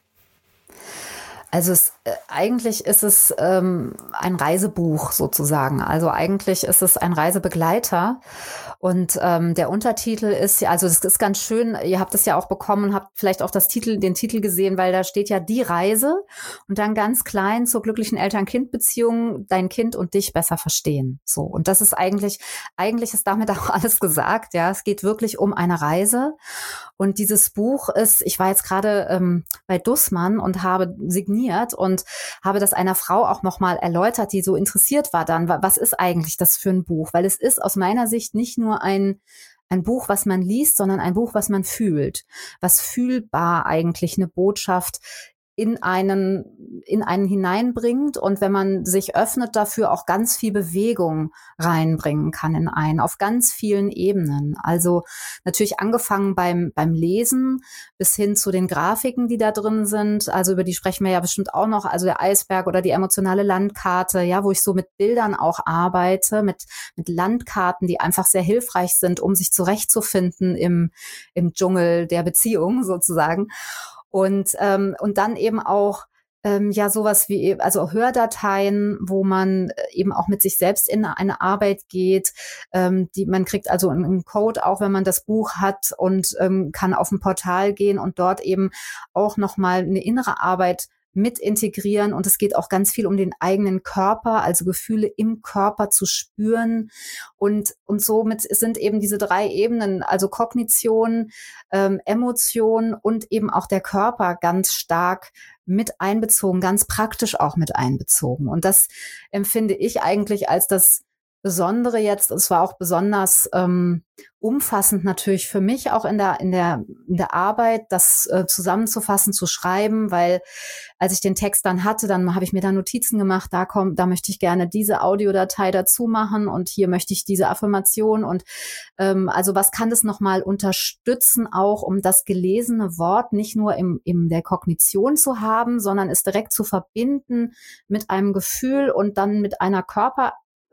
Also es, äh, eigentlich ist es ähm, ein Reisebuch sozusagen. Also eigentlich ist es ein Reisebegleiter. Und ähm, der Untertitel ist ja, also es ist ganz schön, ihr habt es ja auch bekommen und habt vielleicht auch das Titel, den Titel gesehen, weil da steht ja die Reise und dann ganz klein zur glücklichen Eltern-Kind-Beziehung, dein Kind und dich besser verstehen. So. Und das ist eigentlich, eigentlich ist damit auch alles gesagt. Ja, es geht wirklich um eine Reise. Und dieses Buch ist, ich war jetzt gerade ähm, bei Dussmann und habe signiert und habe das einer Frau auch nochmal erläutert, die so interessiert war dann, was ist eigentlich das für ein Buch? Weil es ist aus meiner Sicht nicht nur ein ein Buch, was man liest, sondern ein Buch, was man fühlt, was fühlbar eigentlich eine Botschaft in einen, in einen hineinbringt und wenn man sich öffnet dafür auch ganz viel Bewegung reinbringen kann in einen, auf ganz vielen Ebenen. Also natürlich angefangen beim, beim Lesen bis hin zu den Grafiken, die da drin sind. Also über die sprechen wir ja bestimmt auch noch. Also der Eisberg oder die emotionale Landkarte, ja, wo ich so mit Bildern auch arbeite, mit, mit Landkarten, die einfach sehr hilfreich sind, um sich zurechtzufinden im, im Dschungel der Beziehung sozusagen. Und ähm, und dann eben auch ähm, ja sowas wie also Hördateien, wo man eben auch mit sich selbst in eine Arbeit geht. Ähm, die man kriegt also einen Code auch, wenn man das Buch hat und ähm, kann auf ein Portal gehen und dort eben auch noch mal eine innere Arbeit mit integrieren. Und es geht auch ganz viel um den eigenen Körper, also Gefühle im Körper zu spüren. Und, und somit sind eben diese drei Ebenen, also Kognition, ähm, Emotion und eben auch der Körper ganz stark mit einbezogen, ganz praktisch auch mit einbezogen. Und das empfinde ich eigentlich als das Besondere jetzt. Es war auch besonders ähm, umfassend natürlich für mich auch in der in der in der Arbeit, das äh, zusammenzufassen, zu schreiben, weil als ich den Text dann hatte, dann habe ich mir da Notizen gemacht. Da kommt, da möchte ich gerne diese Audiodatei dazu machen und hier möchte ich diese Affirmation und ähm, also was kann das nochmal unterstützen, auch um das gelesene Wort nicht nur im in der Kognition zu haben, sondern es direkt zu verbinden mit einem Gefühl und dann mit einer Körper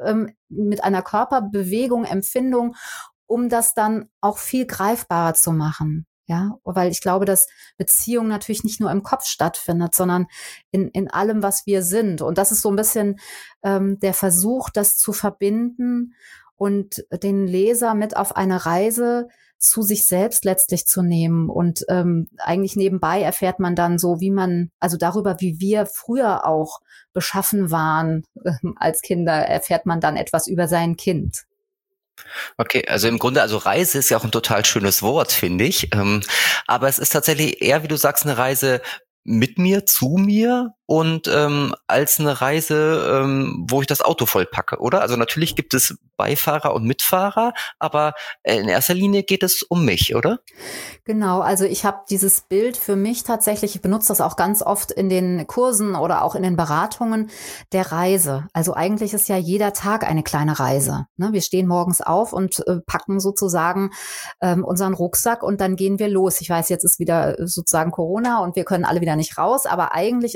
mit einer Körperbewegung, Empfindung, um das dann auch viel greifbarer zu machen. Ja, weil ich glaube, dass Beziehung natürlich nicht nur im Kopf stattfindet, sondern in, in allem, was wir sind. Und das ist so ein bisschen ähm, der Versuch, das zu verbinden und den Leser mit auf eine Reise zu sich selbst letztlich zu nehmen. Und ähm, eigentlich nebenbei erfährt man dann so, wie man, also darüber, wie wir früher auch beschaffen waren äh, als Kinder, erfährt man dann etwas über sein Kind. Okay, also im Grunde, also Reise ist ja auch ein total schönes Wort, finde ich. Ähm, aber es ist tatsächlich eher, wie du sagst, eine Reise mit mir, zu mir und ähm, als eine Reise, ähm, wo ich das Auto vollpacke, oder? Also natürlich gibt es Beifahrer und Mitfahrer, aber in erster Linie geht es um mich, oder? Genau, also ich habe dieses Bild für mich tatsächlich, ich benutze das auch ganz oft in den Kursen oder auch in den Beratungen, der Reise. Also eigentlich ist ja jeder Tag eine kleine Reise. Ne? Wir stehen morgens auf und äh, packen sozusagen ähm, unseren Rucksack und dann gehen wir los. Ich weiß, jetzt ist wieder sozusagen Corona und wir können alle wieder nicht raus, aber eigentlich ist es schon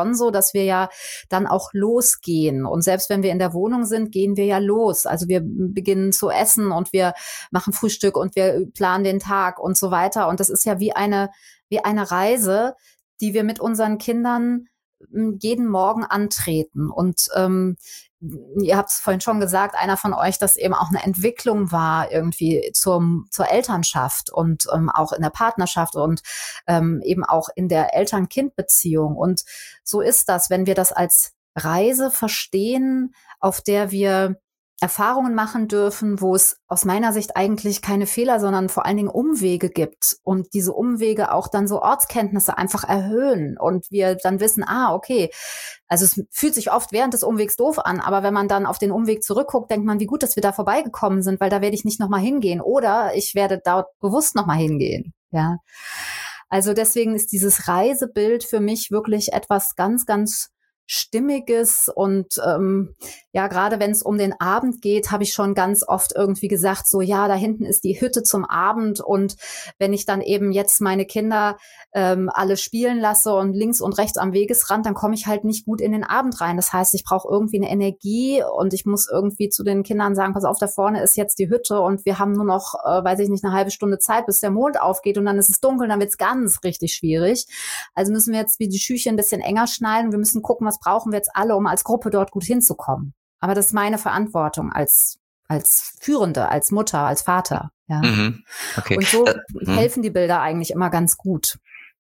schon so, dass wir ja dann auch losgehen. Und selbst wenn wir in der Wohnung sind, gehen wir ja los. Also wir beginnen zu essen und wir machen Frühstück und wir planen den Tag und so weiter. Und das ist ja wie eine, wie eine Reise, die wir mit unseren Kindern jeden Morgen antreten. Und ähm, ihr habt es vorhin schon gesagt, einer von euch, dass eben auch eine Entwicklung war irgendwie zum, zur Elternschaft und ähm, auch in der Partnerschaft und ähm, eben auch in der Eltern-Kind-Beziehung. Und so ist das, wenn wir das als Reise verstehen, auf der wir Erfahrungen machen dürfen, wo es aus meiner Sicht eigentlich keine Fehler, sondern vor allen Dingen Umwege gibt und diese Umwege auch dann so Ortskenntnisse einfach erhöhen und wir dann wissen, ah, okay, also es fühlt sich oft während des Umwegs doof an, aber wenn man dann auf den Umweg zurückguckt, denkt man, wie gut, dass wir da vorbeigekommen sind, weil da werde ich nicht nochmal hingehen oder ich werde dort bewusst nochmal hingehen, ja. Also deswegen ist dieses Reisebild für mich wirklich etwas ganz, ganz Stimmiges und ähm, ja, gerade wenn es um den Abend geht, habe ich schon ganz oft irgendwie gesagt, so ja, da hinten ist die Hütte zum Abend und wenn ich dann eben jetzt meine Kinder ähm, alle spielen lasse und links und rechts am Wegesrand, dann komme ich halt nicht gut in den Abend rein. Das heißt, ich brauche irgendwie eine Energie und ich muss irgendwie zu den Kindern sagen, pass auf, da vorne ist jetzt die Hütte und wir haben nur noch, äh, weiß ich nicht, eine halbe Stunde Zeit, bis der Mond aufgeht und dann ist es dunkel, dann wird es ganz richtig schwierig. Also müssen wir jetzt wie die Schüche ein bisschen enger schneiden. Wir müssen gucken, was brauchen wir jetzt alle, um als Gruppe dort gut hinzukommen. Aber das ist meine Verantwortung als als Führende, als Mutter, als Vater. Ja. Mhm. Okay. Und so äh, helfen die Bilder eigentlich immer ganz gut.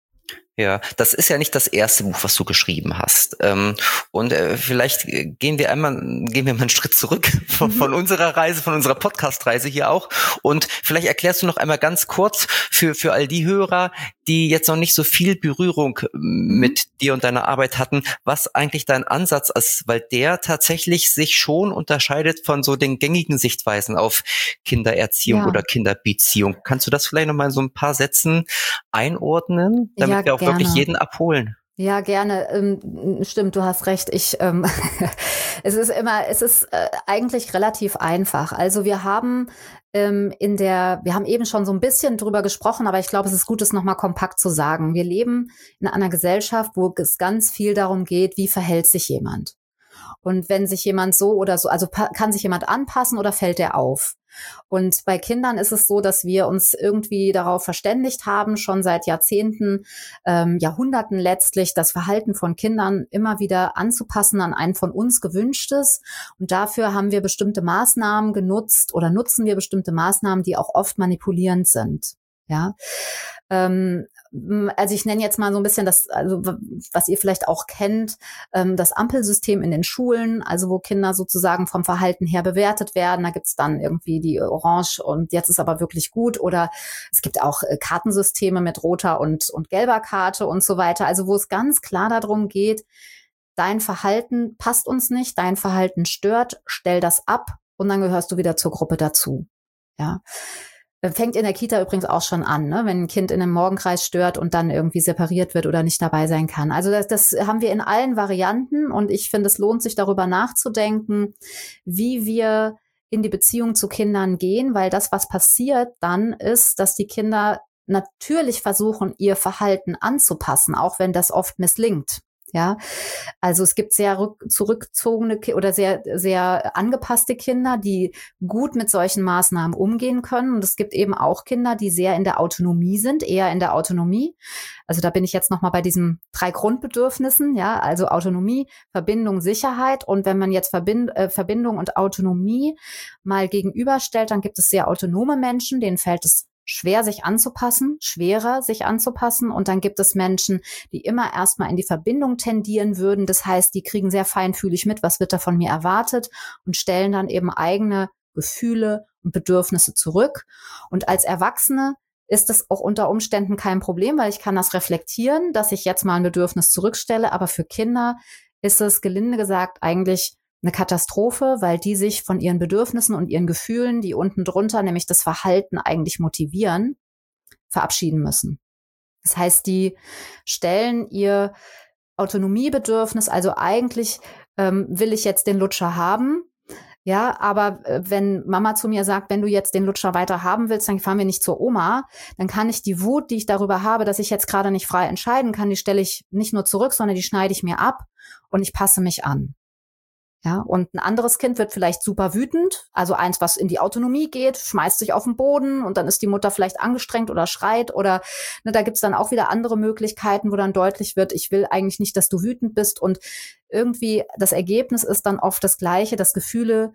Ja, das ist ja nicht das erste Buch, was du geschrieben hast. Ähm, und äh, vielleicht gehen wir einmal, gehen wir mal einen Schritt zurück von, mhm. von unserer Reise, von unserer Podcast-Reise hier auch. Und vielleicht erklärst du noch einmal ganz kurz für für all die Hörer, die jetzt noch nicht so viel Berührung mit dir und deiner Arbeit hatten, was eigentlich dein Ansatz ist, weil der tatsächlich sich schon unterscheidet von so den gängigen Sichtweisen auf Kindererziehung ja. oder Kinderbeziehung. Kannst du das vielleicht noch mal in so ein paar Sätzen einordnen, damit ja, wir auch gerne. wirklich jeden abholen? Ja, gerne. Ähm, stimmt, du hast recht. Ich, ähm, es ist immer, es ist äh, eigentlich relativ einfach. Also wir haben ähm, in der, wir haben eben schon so ein bisschen drüber gesprochen, aber ich glaube, es ist gut, es nochmal kompakt zu sagen. Wir leben in einer Gesellschaft, wo es ganz viel darum geht, wie verhält sich jemand. Und wenn sich jemand so oder so, also kann sich jemand anpassen oder fällt der auf? Und bei Kindern ist es so, dass wir uns irgendwie darauf verständigt haben, schon seit Jahrzehnten, ähm, Jahrhunderten letztlich, das Verhalten von Kindern immer wieder anzupassen an ein von uns gewünschtes. Und dafür haben wir bestimmte Maßnahmen genutzt oder nutzen wir bestimmte Maßnahmen, die auch oft manipulierend sind. Ja. Ähm, Also ich nenne jetzt mal so ein bisschen das, also was ihr vielleicht auch kennt, das Ampelsystem in den Schulen, also wo Kinder sozusagen vom Verhalten her bewertet werden. Da gibt's dann irgendwie die Orange und jetzt ist aber wirklich gut. Oder es gibt auch Kartensysteme mit roter und, und gelber Karte und so weiter. Also wo es ganz klar darum geht, dein Verhalten passt uns nicht, dein Verhalten stört, stell das ab und dann gehörst du wieder zur Gruppe dazu. Ja. Fängt in der Kita übrigens auch schon an, ne? Wenn ein Kind in einem Morgenkreis stört und dann irgendwie separiert wird oder nicht dabei sein kann. Also das, das haben wir in allen Varianten und ich finde, es lohnt sich darüber nachzudenken, wie wir in die Beziehung zu Kindern gehen, weil das, was passiert dann ist, dass die Kinder natürlich versuchen, ihr Verhalten anzupassen, auch wenn das oft misslingt. Ja, also es gibt sehr rück, zurückgezogene oder sehr, sehr angepasste Kinder, die gut mit solchen Maßnahmen umgehen können. Und es gibt eben auch Kinder, die sehr in der Autonomie sind, eher in der Autonomie. Also da bin ich jetzt nochmal bei diesen drei Grundbedürfnissen, ja, also Autonomie, Verbindung, Sicherheit. Und wenn man jetzt Verbind, äh, Verbindung und Autonomie mal gegenüberstellt, dann gibt es sehr autonome Menschen, denen fällt es schwer, sich anzupassen, schwerer, sich anzupassen. Und dann gibt es Menschen, die immer erstmal in die Verbindung tendieren würden. Das heißt, die kriegen sehr feinfühlig mit, was wird da von mir erwartet und stellen dann eben eigene Gefühle und Bedürfnisse zurück. Und als Erwachsene ist das auch unter Umständen kein Problem, weil ich kann das reflektieren, dass ich jetzt mal ein Bedürfnis zurückstelle. Aber für Kinder ist es, gelinde gesagt, eigentlich eine Katastrophe, weil die sich von ihren Bedürfnissen und ihren Gefühlen, die unten drunter, nämlich das Verhalten eigentlich motivieren, verabschieden müssen. Das heißt, die stellen ihr Autonomiebedürfnis, also eigentlich ähm, will ich jetzt den Lutscher haben, Ja, aber äh, wenn Mama zu mir sagt, wenn du jetzt den Lutscher weiter haben willst, dann fahren wir nicht zur Oma, dann kann ich die Wut, die ich darüber habe, dass ich jetzt gerade nicht frei entscheiden kann, die stelle ich nicht nur zurück, sondern die schneide ich mir ab und ich passe mich an. Ja, und ein anderes Kind wird vielleicht super wütend, also eins, was in die Autonomie geht, schmeißt sich auf den Boden und dann ist die Mutter vielleicht angestrengt oder schreit oder ne, da gibt's dann auch wieder andere Möglichkeiten, wo dann deutlich wird, ich will eigentlich nicht, dass du wütend bist und irgendwie das Ergebnis ist dann oft das Gleiche, dass Gefühle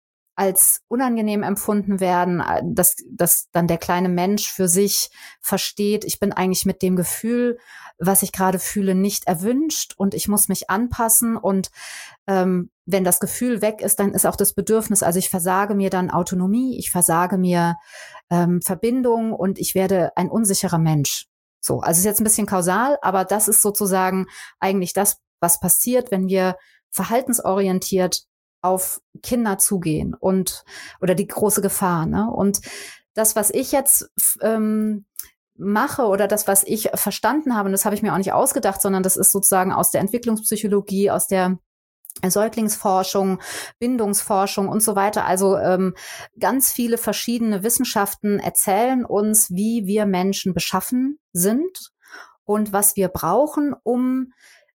als unangenehm empfunden werden, dass, dass dann der kleine Mensch für sich versteht, ich bin eigentlich mit dem Gefühl, was ich gerade fühle, nicht erwünscht und ich muss mich anpassen und ähm, wenn das Gefühl weg ist, dann ist auch das Bedürfnis, also ich versage mir dann Autonomie, ich versage mir ähm, Verbindung und ich werde ein unsicherer Mensch. So, also es ist jetzt ein bisschen kausal, aber das ist sozusagen eigentlich das, was passiert, wenn wir verhaltensorientiert auf Kinder zugehen und oder die große Gefahr. Ne? Und das, was ich jetzt ähm, mache oder das, was ich verstanden habe, und das habe ich mir auch nicht ausgedacht, sondern das ist sozusagen aus der Entwicklungspsychologie, aus der Säuglingsforschung, Bindungsforschung und so weiter. Also ähm, ganz viele verschiedene Wissenschaften erzählen uns, wie wir Menschen beschaffen sind und was wir brauchen, um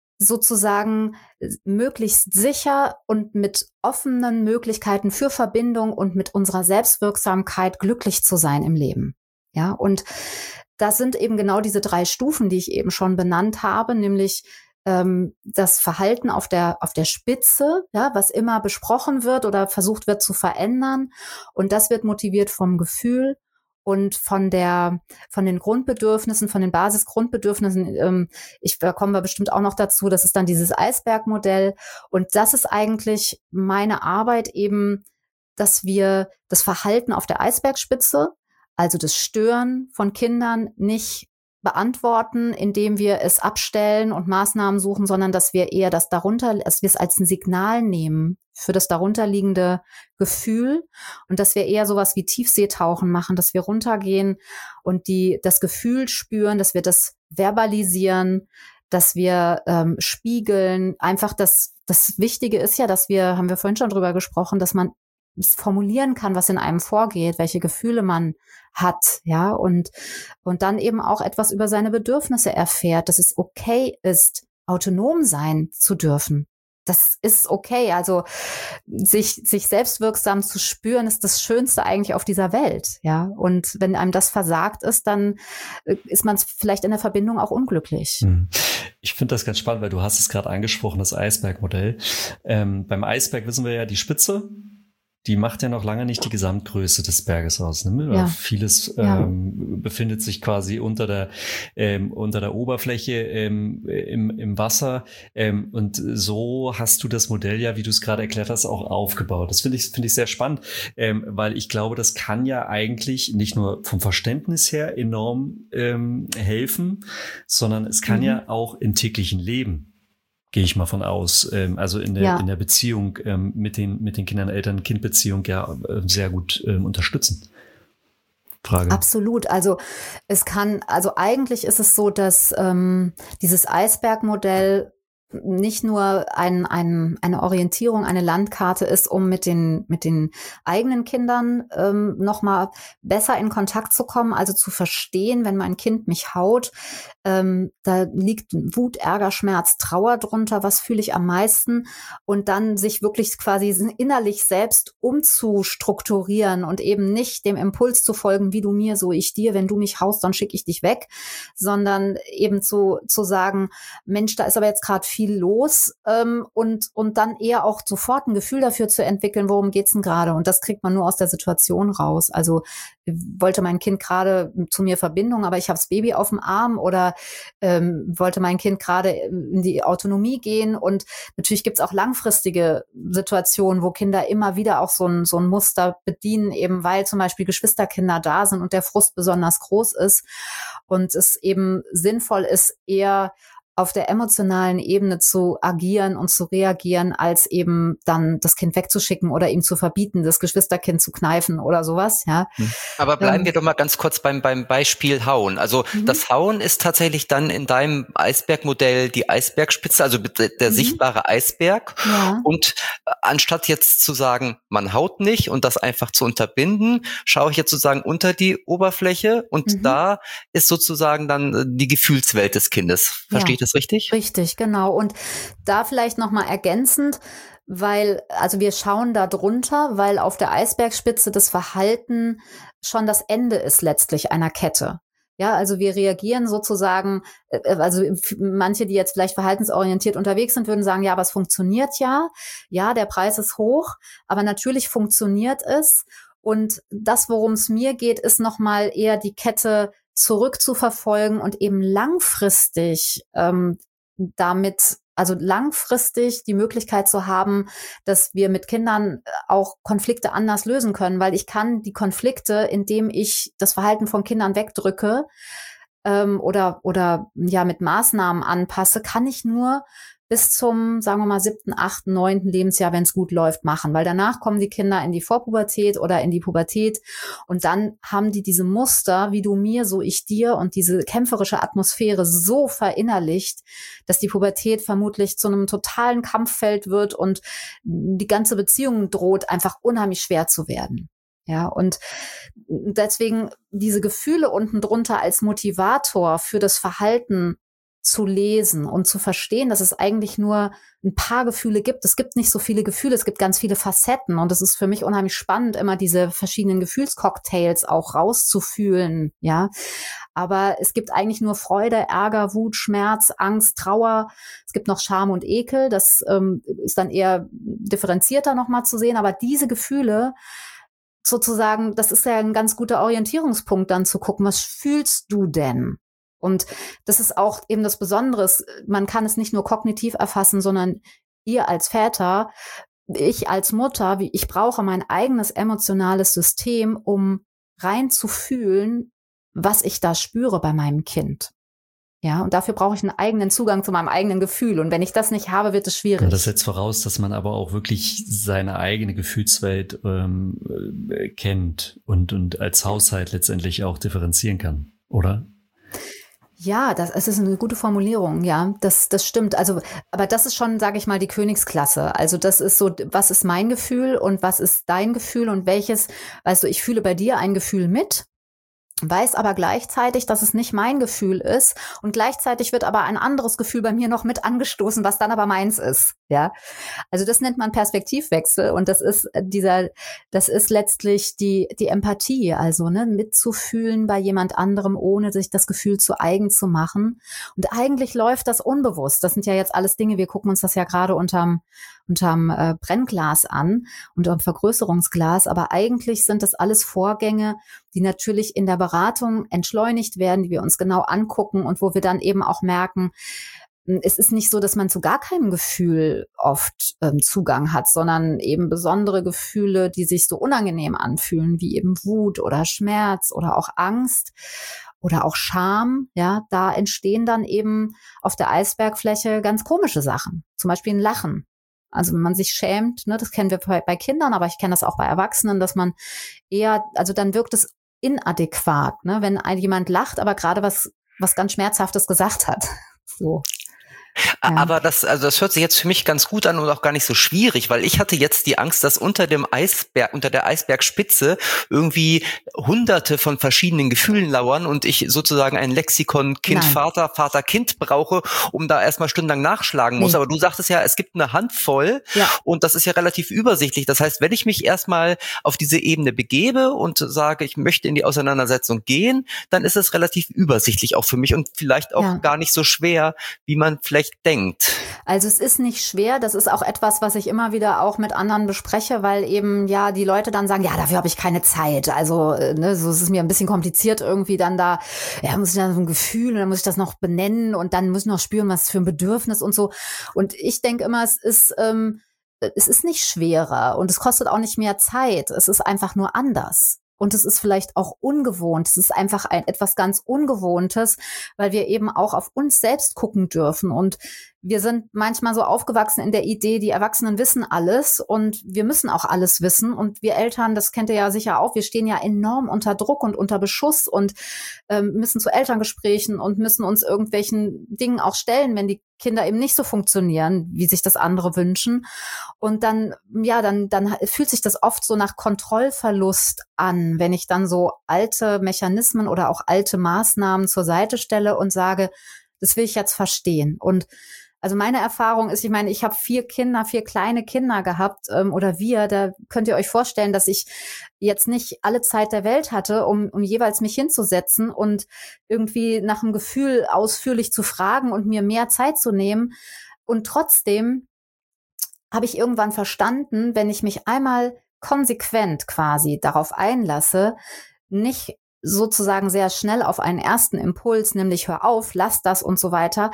sozusagen möglichst sicher und mit offenen Möglichkeiten für Verbindung und mit unserer Selbstwirksamkeit glücklich zu sein im Leben. Ja, und das sind eben genau diese drei Stufen, die ich eben schon benannt habe, nämlich ähm, das Verhalten auf der auf der Spitze, ja, was immer besprochen wird oder versucht wird zu verändern, und das wird motiviert vom Gefühl und von der, von den Grundbedürfnissen, von den Basisgrundbedürfnissen. Ähm, ich, da kommen wir bestimmt auch noch dazu. Das ist dann dieses Eisbergmodell. Und das ist eigentlich meine Arbeit eben, dass wir das Verhalten auf der Eisbergspitze, also das Stören von Kindern, nicht beantworten, indem wir es abstellen und Maßnahmen suchen, sondern dass wir eher das darunter, dass wir es als ein Signal nehmen für das darunterliegende Gefühl und dass wir eher sowas wie Tiefseetauchen machen, dass wir runtergehen und die das Gefühl spüren, dass wir das verbalisieren, dass wir ähm, spiegeln. Einfach das, das Wichtige ist ja, dass wir, haben wir vorhin schon drüber gesprochen, dass man formulieren kann, was in einem vorgeht, welche Gefühle man hat, ja, und, und dann eben auch etwas über seine Bedürfnisse erfährt, dass es okay ist, autonom sein zu dürfen. Das ist okay. Also, sich, sich selbstwirksam zu spüren, ist das Schönste eigentlich auf dieser Welt, ja. Und wenn einem das versagt ist, dann ist man vielleicht in der Verbindung auch unglücklich. Ich finde das ganz spannend, weil du hast es gerade angesprochen, das Eisbergmodell. Ähm, beim Eisberg wissen wir ja, die Spitze, die macht ja noch lange nicht die Gesamtgröße des Berges aus. Ne? Ja. Vieles ähm, ja. befindet sich quasi unter der ähm, unter der Oberfläche ähm, im, im Wasser. Ähm, und so hast du das Modell ja, wie du es gerade erklärt hast, auch aufgebaut. Das finde ich finde ich sehr spannend, ähm, weil ich glaube, das kann ja eigentlich nicht nur vom Verständnis her enorm ähm, helfen, sondern es kann mhm. ja auch im täglichen Leben, gehe ich mal von aus, ähm, also in der, ja. in der Beziehung ähm, mit den, mit den Kindern, Eltern-Kind-Beziehung ja äh, sehr gut ähm, unterstützen. Frage. Absolut. Also es kann, also eigentlich ist es so, dass ähm, dieses Eisbergmodell nicht nur ein, ein, eine Orientierung, eine Landkarte ist, um mit den, mit den eigenen Kindern ähm, nochmal besser in Kontakt zu kommen, also zu verstehen, wenn mein Kind mich haut, ähm, da liegt Wut, Ärger, Schmerz, Trauer drunter, was fühle ich am meisten, und dann sich wirklich quasi innerlich selbst umzustrukturieren und eben nicht dem Impuls zu folgen, wie du mir, so ich dir, wenn du mich haust, dann schicke ich dich weg, sondern eben zu, zu sagen, Mensch, da ist aber jetzt gerade viel los, ähm, und und dann eher auch sofort ein Gefühl dafür zu entwickeln, worum geht's denn gerade, und das kriegt man nur aus der Situation raus. Also wollte mein Kind gerade zu mir Verbindung, aber ich habe das Baby auf dem Arm, oder ähm, wollte mein Kind gerade in die Autonomie gehen, und natürlich gibt's auch langfristige Situationen, wo Kinder immer wieder auch so ein so ein Muster bedienen, eben weil zum Beispiel Geschwisterkinder da sind und der Frust besonders groß ist und es eben sinnvoll ist, eher auf der emotionalen Ebene zu agieren und zu reagieren, als eben dann das Kind wegzuschicken oder ihm zu verbieten, das Geschwisterkind zu kneifen oder sowas, ja. Aber bleiben ähm, wir doch mal ganz kurz beim, beim Beispiel Hauen. Also mhm. das Hauen ist tatsächlich dann in deinem Eisbergmodell die Eisbergspitze, also der mhm. sichtbare Eisberg. Ja. Und anstatt jetzt zu sagen, man haut nicht und das einfach zu unterbinden, schaue ich jetzt sozusagen unter die Oberfläche und mhm. da ist sozusagen dann die Gefühlswelt des Kindes. Verstehe ich das richtig? Richtig, genau. Und da vielleicht nochmal ergänzend, weil, also wir schauen da drunter, weil auf der Eisbergspitze das Verhalten schon das Ende ist letztlich einer Kette. Ja, also wir reagieren sozusagen, also manche, die jetzt vielleicht verhaltensorientiert unterwegs sind, würden sagen, ja, aber es funktioniert ja. Ja, der Preis ist hoch, aber natürlich funktioniert es. Und das, worum es mir geht, ist nochmal eher die Kette zurückzuverfolgen und eben langfristig ähm, damit, also langfristig die Möglichkeit zu haben, dass wir mit Kindern auch Konflikte anders lösen können, weil ich kann die Konflikte, indem ich das Verhalten von Kindern wegdrücke ähm, oder oder ja mit Maßnahmen anpasse, kann ich nur bis zum, sagen wir mal, siebten, achten, neunten Lebensjahr, wenn es gut läuft, machen. Weil danach kommen die Kinder in die Vorpubertät oder in die Pubertät und dann haben die diese Muster, wie du mir, so ich dir und diese kämpferische Atmosphäre so verinnerlicht, dass die Pubertät vermutlich zu einem totalen Kampffeld wird und die ganze Beziehung droht einfach unheimlich schwer zu werden. Ja, und deswegen diese Gefühle unten drunter als Motivator für das Verhalten zu lesen und zu verstehen, dass es eigentlich nur ein paar Gefühle gibt. Es gibt nicht so viele Gefühle, es gibt ganz viele Facetten und es ist für mich unheimlich spannend, immer diese verschiedenen Gefühlscocktails auch rauszufühlen, ja. Aber es gibt eigentlich nur Freude, Ärger, Wut, Schmerz, Angst, Trauer. Es gibt noch Scham und Ekel. Das ähm, ist dann eher differenzierter nochmal zu sehen. Aber diese Gefühle sozusagen, das ist ja ein ganz guter Orientierungspunkt, dann zu gucken, was fühlst du denn? Und das ist auch eben das Besondere. Man kann es nicht nur kognitiv erfassen, sondern ihr als Väter, ich als Mutter, wie ich brauche mein eigenes emotionales System, um rein zu fühlen, was ich da spüre bei meinem Kind. Ja, und dafür brauche ich einen eigenen Zugang zu meinem eigenen Gefühl. Und wenn ich das nicht habe, wird es schwierig. Ja, das setzt voraus, dass man aber auch wirklich seine eigene Gefühlswelt ähm, äh, kennt und, und als Haushalt letztendlich auch differenzieren kann, oder? Ja, das, das ist eine gute Formulierung, ja, das, das stimmt. Also, aber das ist schon, sage ich mal, die Königsklasse. Also das ist so, was ist mein Gefühl und was ist dein Gefühl und welches, weißt du, ich fühle bei dir ein Gefühl mit, weiß aber gleichzeitig, dass es nicht mein Gefühl ist und gleichzeitig wird aber ein anderes Gefühl bei mir noch mit angestoßen, was dann aber meins ist, ja. Also das nennt man Perspektivwechsel und das ist dieser, das ist letztlich die die Empathie, also ne, mitzufühlen bei jemand anderem, ohne sich das Gefühl zu eigen zu machen. Und eigentlich läuft das unbewusst. Das sind ja jetzt alles Dinge, wir gucken uns das ja gerade unterm unterm äh, Brennglas an, unterm Vergrößerungsglas, aber eigentlich sind das alles Vorgänge, die natürlich in der Beratung entschleunigt werden, die wir uns genau angucken und wo wir dann eben auch merken, es ist nicht so, dass man zu gar keinem Gefühl oft ähm, Zugang hat, sondern eben besondere Gefühle, die sich so unangenehm anfühlen, wie eben Wut oder Schmerz oder auch Angst oder auch Scham. Ja, da entstehen dann eben auf der Eisbergfläche ganz komische Sachen, zum Beispiel ein Lachen. Also wenn man sich schämt, ne, das kennen wir bei, bei Kindern, aber ich kenne das auch bei Erwachsenen, dass man eher, also dann wirkt es inadäquat, ne, wenn jemand lacht, aber gerade was was ganz Schmerzhaftes gesagt hat. So. Ja. Aber das, also das hört sich jetzt für mich ganz gut an und auch gar nicht so schwierig, weil ich hatte jetzt die Angst, dass unter dem Eisberg, unter der Eisbergspitze irgendwie hunderte von verschiedenen Gefühlen lauern und ich sozusagen ein Lexikon Kind-Vater, Vater-Kind brauche, um da erstmal stundenlang nachschlagen muss. Nee. Aber du sagtest ja, es gibt eine Handvoll ja. und das ist ja relativ übersichtlich. Das heißt, wenn ich mich erstmal auf diese Ebene begebe und sage, ich möchte in die Auseinandersetzung gehen, dann ist es relativ übersichtlich auch für mich und vielleicht auch ja. gar nicht so schwer, wie man vielleicht denkt. Also es ist nicht schwer, das ist auch etwas, was ich immer wieder auch mit anderen bespreche, weil eben ja die Leute dann sagen, ja, dafür habe ich keine Zeit. Also ne, so ist es mir ein bisschen kompliziert irgendwie dann da, ja, muss ich dann so ein Gefühl und dann muss ich das noch benennen und dann muss ich noch spüren, was für ein Bedürfnis und so. Und ich denke immer, es ist ähm, es ist nicht schwerer und es kostet auch nicht mehr Zeit. Es ist einfach nur anders. und es ist vielleicht auch ungewohnt. Es ist einfach ein, etwas ganz Ungewohntes, weil wir eben auch auf uns selbst gucken dürfen. Und wir sind manchmal so aufgewachsen in der Idee, die Erwachsenen wissen alles und wir müssen auch alles wissen. Und wir Eltern, das kennt ihr ja sicher auch, wir stehen ja enorm unter Druck und unter Beschuss und ähm, müssen zu Elterngesprächen und müssen uns irgendwelchen Dingen auch stellen, wenn die Kinder eben nicht so funktionieren, wie sich das andere wünschen. Und dann, ja, dann, dann fühlt sich das oft so nach Kontrollverlust an, wenn ich dann so alte Mechanismen oder auch alte Maßnahmen zur Seite stelle und sage, das will ich jetzt verstehen. Und also meine Erfahrung ist, ich meine, ich habe vier Kinder, vier kleine Kinder gehabt ähm, oder wir, da könnt ihr euch vorstellen, dass ich jetzt nicht alle Zeit der Welt hatte, um, um jeweils mich hinzusetzen und irgendwie nach einem Gefühl ausführlich zu fragen und mir mehr Zeit zu nehmen. Und trotzdem habe ich irgendwann verstanden, wenn ich mich einmal konsequent quasi darauf einlasse, nicht sozusagen sehr schnell auf einen ersten Impuls, nämlich hör auf, lass das und so weiter,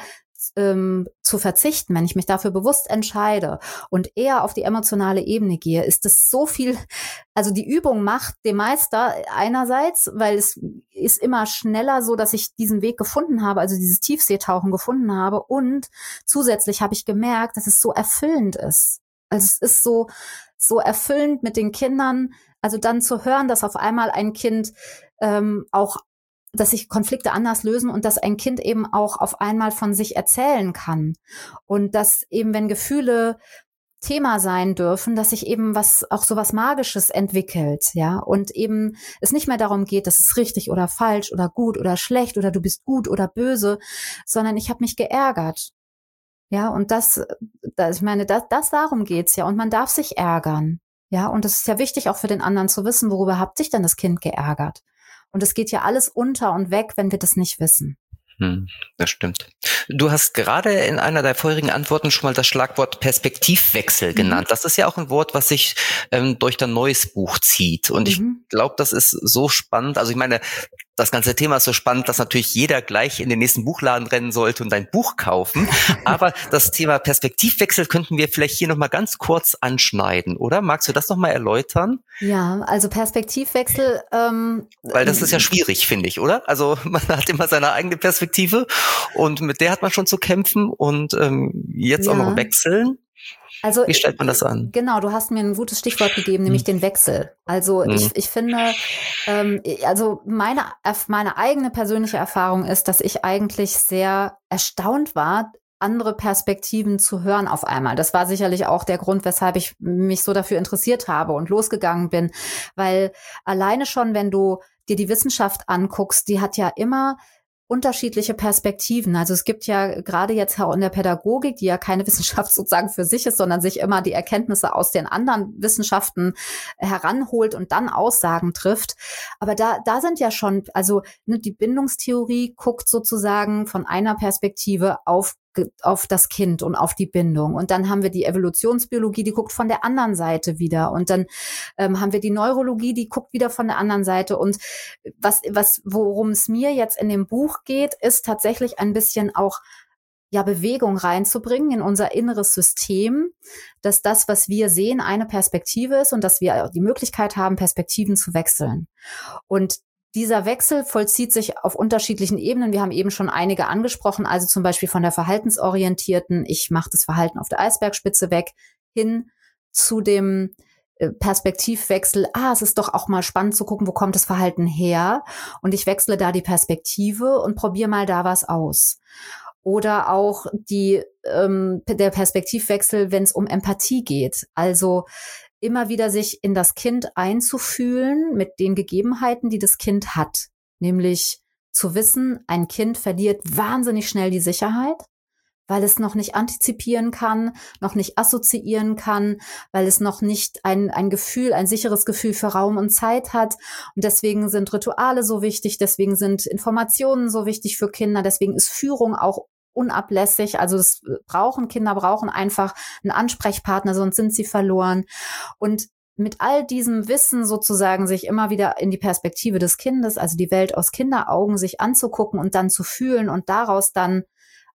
ähm, zu verzichten, wenn ich mich dafür bewusst entscheide und eher auf die emotionale Ebene gehe, ist es so viel, also die Übung macht den Meister einerseits, weil es ist immer schneller so, dass ich diesen Weg gefunden habe, also dieses Tiefseetauchen gefunden habe, und zusätzlich habe ich gemerkt, dass es so erfüllend ist. Also es ist so, so erfüllend mit den Kindern, also dann zu hören, dass auf einmal ein Kind ähm, auch, dass sich Konflikte anders lösen und dass ein Kind eben auch auf einmal von sich erzählen kann. Und dass eben, wenn Gefühle Thema sein dürfen, dass sich eben was, auch so was Magisches entwickelt, ja. Und eben es nicht mehr darum geht, dass es richtig oder falsch oder gut oder schlecht oder du bist gut oder böse, sondern ich habe mich geärgert. Ja, und das, das ich meine, das, das darum geht's ja. Und man darf sich ärgern. Ja, und es ist ja wichtig auch für den anderen zu wissen, worüber hat sich denn das Kind geärgert? Und es geht ja alles unter und weg, wenn wir das nicht wissen. Hm, das stimmt. Du hast gerade in einer der vorherigen Antworten schon mal das Schlagwort Perspektivwechsel mhm. genannt. Das ist ja auch ein Wort, was sich ähm, durch dein neues Buch zieht. Und mhm. ich glaube, das ist so spannend. Also ich meine, das ganze Thema ist so spannend, dass natürlich jeder gleich in den nächsten Buchladen rennen sollte und dein Buch kaufen. Aber das Thema Perspektivwechsel könnten wir vielleicht hier nochmal ganz kurz anschneiden, oder? Magst du das nochmal erläutern? Ja, also Perspektivwechsel. Ähm, Weil das ist ja schwierig, finde ich, oder? Also man hat immer seine eigene Perspektive und mit der hat man schon zu kämpfen und ähm, jetzt ja. auch noch wechseln. Also, wie stellt man das an? Genau, du hast mir ein gutes Stichwort gegeben, nämlich hm. den Wechsel. Also hm. ich, ich finde, ähm, also meine, meine eigene persönliche Erfahrung ist, dass ich eigentlich sehr erstaunt war, andere Perspektiven zu hören auf einmal. Das war sicherlich auch der Grund, weshalb ich mich so dafür interessiert habe und losgegangen bin. Weil alleine schon, wenn du dir die Wissenschaft anguckst, die hat ja immer unterschiedliche Perspektiven. Also es gibt ja gerade jetzt auch in der Pädagogik, die ja keine Wissenschaft sozusagen für sich ist, sondern sich immer die Erkenntnisse aus den anderen Wissenschaften heranholt und dann Aussagen trifft. Aber da, da sind ja schon, also ne, die Bindungstheorie guckt sozusagen von einer Perspektive auf auf das Kind und auf die Bindung. Und dann haben wir die Evolutionsbiologie, die guckt von der anderen Seite wieder. Und dann ähm, haben wir die Neurologie, die guckt wieder von der anderen Seite. Und was, was, worum es mir jetzt in dem Buch geht, ist tatsächlich ein bisschen auch ja Bewegung reinzubringen in unser inneres System, dass das, was wir sehen, eine Perspektive ist und dass wir die Möglichkeit haben, Perspektiven zu wechseln. Und dieser Wechsel vollzieht sich auf unterschiedlichen Ebenen. Wir haben eben schon einige angesprochen, also zum Beispiel von der verhaltensorientierten, ich mache das Verhalten auf der Eisbergspitze weg, hin zu dem Perspektivwechsel, ah, es ist doch auch mal spannend zu gucken, wo kommt das Verhalten her? Und ich wechsle da die Perspektive und probiere mal da was aus. Oder auch die ähm, der Perspektivwechsel, wenn es um Empathie geht. Also immer wieder sich in das Kind einzufühlen mit den Gegebenheiten, die das Kind hat. Nämlich zu wissen, ein Kind verliert wahnsinnig schnell die Sicherheit, weil es noch nicht antizipieren kann, noch nicht assoziieren kann, weil es noch nicht ein, ein Gefühl, ein sicheres Gefühl für Raum und Zeit hat. Und deswegen sind Rituale so wichtig, deswegen sind Informationen so wichtig für Kinder, deswegen ist Führung auch unablässig. Also das brauchen Kinder, brauchen einfach einen Ansprechpartner, sonst sind sie verloren. Und mit all diesem Wissen sozusagen sich immer wieder in die Perspektive des Kindes, also die Welt aus Kinderaugen, sich anzugucken und dann zu fühlen und daraus dann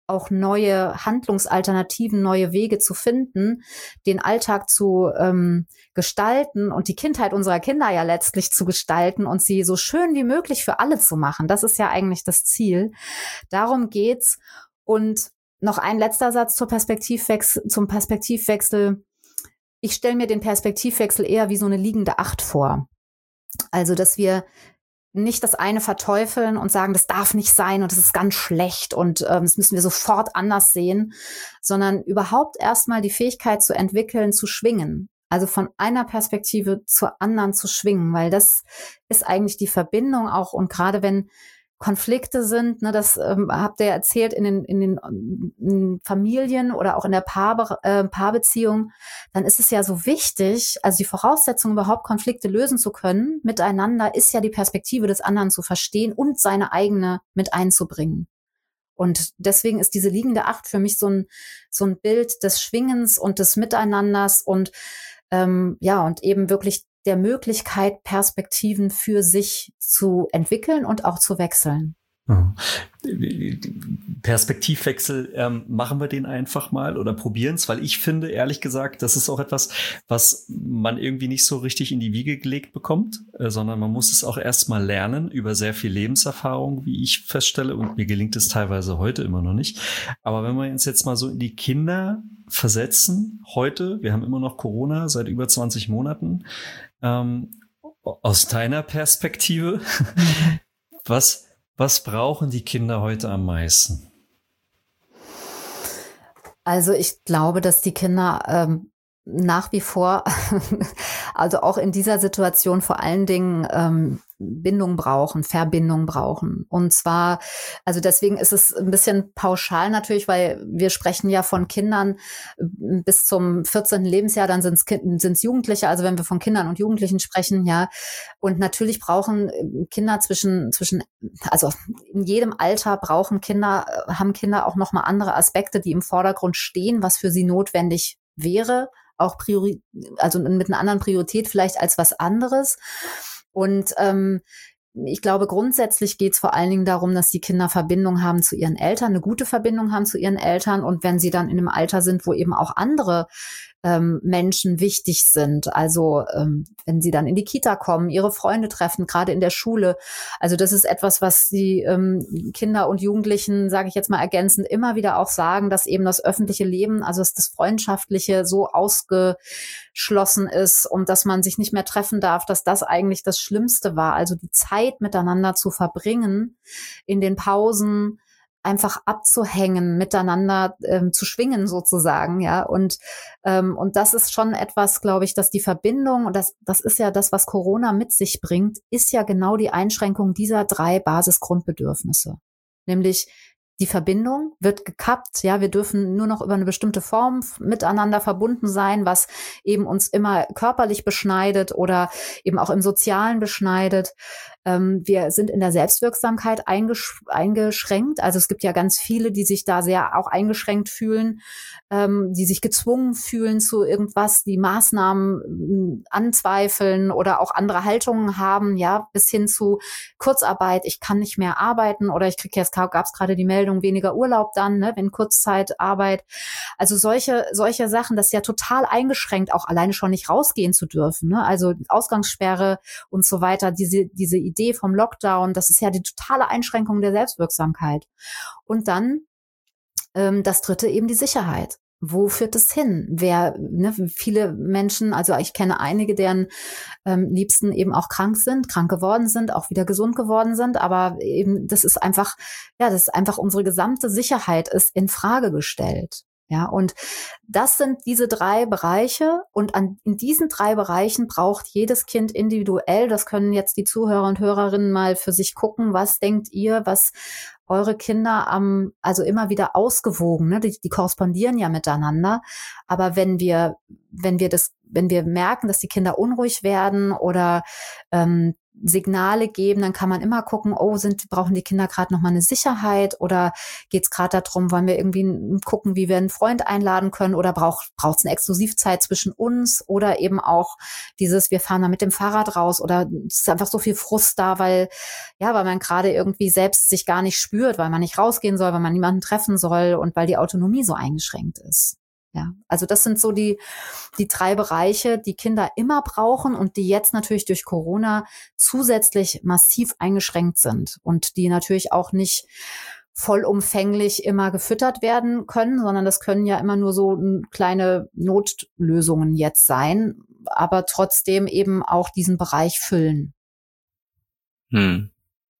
auch neue Handlungsalternativen, neue Wege zu finden, den Alltag zu ähm, gestalten und die Kindheit unserer Kinder ja letztlich zu gestalten und sie so schön wie möglich für alle zu machen. Das ist ja eigentlich das Ziel. Darum geht's. Und noch ein letzter Satz zur Perspektivwechsel, zum Perspektivwechsel. Ich stelle mir den Perspektivwechsel eher wie so eine liegende Acht vor. Also, dass wir nicht das eine verteufeln und sagen, das darf nicht sein und das ist ganz schlecht und ähm, das müssen wir sofort anders sehen, sondern überhaupt erstmal die Fähigkeit zu entwickeln, zu schwingen. Also von einer Perspektive zur anderen zu schwingen, weil das ist eigentlich die Verbindung auch. Und gerade wenn Konflikte sind, ne, das ähm, habt ihr erzählt in den, in den in Familien oder auch in der Paar, äh, Paarbeziehung, dann ist es ja so wichtig, also die Voraussetzung überhaupt Konflikte lösen zu können miteinander, ist ja die Perspektive des anderen zu verstehen und seine eigene mit einzubringen. Und deswegen ist diese liegende Acht für mich so ein so ein Bild des Schwingens und des Miteinanders und ähm, ja und eben wirklich der Möglichkeit, Perspektiven für sich zu entwickeln und auch zu wechseln. Perspektivwechsel, ähm, machen wir den einfach mal oder probieren es, weil ich finde, ehrlich gesagt, das ist auch etwas, was man irgendwie nicht so richtig in die Wiege gelegt bekommt, äh, sondern man muss es auch erst mal lernen über sehr viel Lebenserfahrung, wie ich feststelle, und mir gelingt es teilweise heute immer noch nicht. Aber wenn wir uns jetzt mal so in die Kinder versetzen, heute, wir haben immer noch Corona seit über zwanzig Monaten, ähm, aus deiner Perspektive, was Was brauchen die Kinder heute am meisten? Also ich glaube, dass die Kinder ähm, nach wie vor, also auch in dieser Situation vor allen Dingen ähm, Bindung brauchen, Verbindung brauchen. Und zwar, also deswegen ist es ein bisschen pauschal natürlich, weil wir sprechen ja von Kindern bis zum vierzehnten Lebensjahr, dann sind es Jugendliche, also wenn wir von Kindern und Jugendlichen sprechen, ja. Und natürlich brauchen Kinder zwischen, zwischen, also in jedem Alter brauchen Kinder, haben Kinder auch nochmal andere Aspekte, die im Vordergrund stehen, was für sie notwendig wäre, auch priori, also mit einer anderen Priorität vielleicht als was anderes. Und ähm, ich glaube, grundsätzlich geht es vor allen Dingen darum, dass die Kinder Verbindung haben zu ihren Eltern, eine gute Verbindung haben zu ihren Eltern. Und wenn sie dann in einem Alter sind, wo eben auch andere ähm, Menschen wichtig sind, also ähm, wenn sie dann in die Kita kommen, ihre Freunde treffen, gerade in der Schule. Also das ist etwas, was die ähm, Kinder und Jugendlichen, sage ich jetzt mal ergänzend, immer wieder auch sagen, dass eben das öffentliche Leben, also das Freundschaftliche so ausgeschlossen ist und dass man sich nicht mehr treffen darf, dass das eigentlich das Schlimmste war. Also die Zeit miteinander zu verbringen, in den Pausen einfach abzuhängen, miteinander ähm, zu schwingen sozusagen, ja. Und ähm, und das ist schon etwas, glaube ich, dass die Verbindung, und das das ist ja das, was Corona mit sich bringt, ist ja genau die Einschränkung dieser drei Basisgrundbedürfnisse. Nämlich die Verbindung wird gekappt, ja, wir dürfen nur noch über eine bestimmte Form miteinander verbunden sein, was eben uns immer körperlich beschneidet oder eben auch im Sozialen beschneidet. Ähm, wir sind in der Selbstwirksamkeit eingesch- eingeschränkt, also es gibt ja ganz viele, die sich da sehr auch eingeschränkt fühlen, ähm, die sich gezwungen fühlen zu irgendwas, die Maßnahmen äh, anzweifeln oder auch andere Haltungen haben, ja, bis hin zu Kurzarbeit, ich kann nicht mehr arbeiten oder ich kriege jetzt, gab es gerade die Meldung, weniger Urlaub dann, ne, wenn Kurzzeitarbeit. Also solche solche Sachen, das ist ja total eingeschränkt, auch alleine schon nicht rausgehen zu dürfen, ne? Also Ausgangssperre und so weiter, diese diese Idee vom Lockdown, das ist ja die totale Einschränkung der Selbstwirksamkeit. Und dann ähm, das dritte eben die Sicherheit. Wo führt es hin? Wer, ne, viele Menschen, also ich kenne einige, deren ähm, Liebsten eben auch krank sind, krank geworden sind, auch wieder gesund geworden sind, aber eben das ist einfach, ja, das ist einfach unsere gesamte Sicherheit ist in Frage gestellt. Ja, und das sind diese drei Bereiche und an, in diesen drei Bereichen braucht jedes Kind individuell, das können jetzt die Zuhörer und Hörerinnen mal für sich gucken, was denkt ihr, was eure Kinder am, also immer wieder ausgewogen, ne? Die, die korrespondieren ja miteinander. Aber wenn wir, wenn wir das, wenn wir merken, dass die Kinder unruhig werden oder ähm, Signale geben, dann kann man immer gucken, oh, sind, brauchen die Kinder gerade nochmal eine Sicherheit oder geht es gerade darum, wollen wir irgendwie gucken, wie wir einen Freund einladen können oder braucht es eine Exklusivzeit zwischen uns oder eben auch dieses, wir fahren mal mit dem Fahrrad raus oder es ist einfach so viel Frust da, weil, ja, weil man gerade irgendwie selbst sich gar nicht spürt, weil man nicht rausgehen soll, weil man niemanden treffen soll und weil die Autonomie so eingeschränkt ist. Ja, also das sind so die, die drei Bereiche, die Kinder immer brauchen und die jetzt natürlich durch Corona zusätzlich massiv eingeschränkt sind und die natürlich auch nicht vollumfänglich immer gefüttert werden können, sondern das können ja immer nur so kleine Notlösungen jetzt sein, aber trotzdem eben auch diesen Bereich füllen. Hm.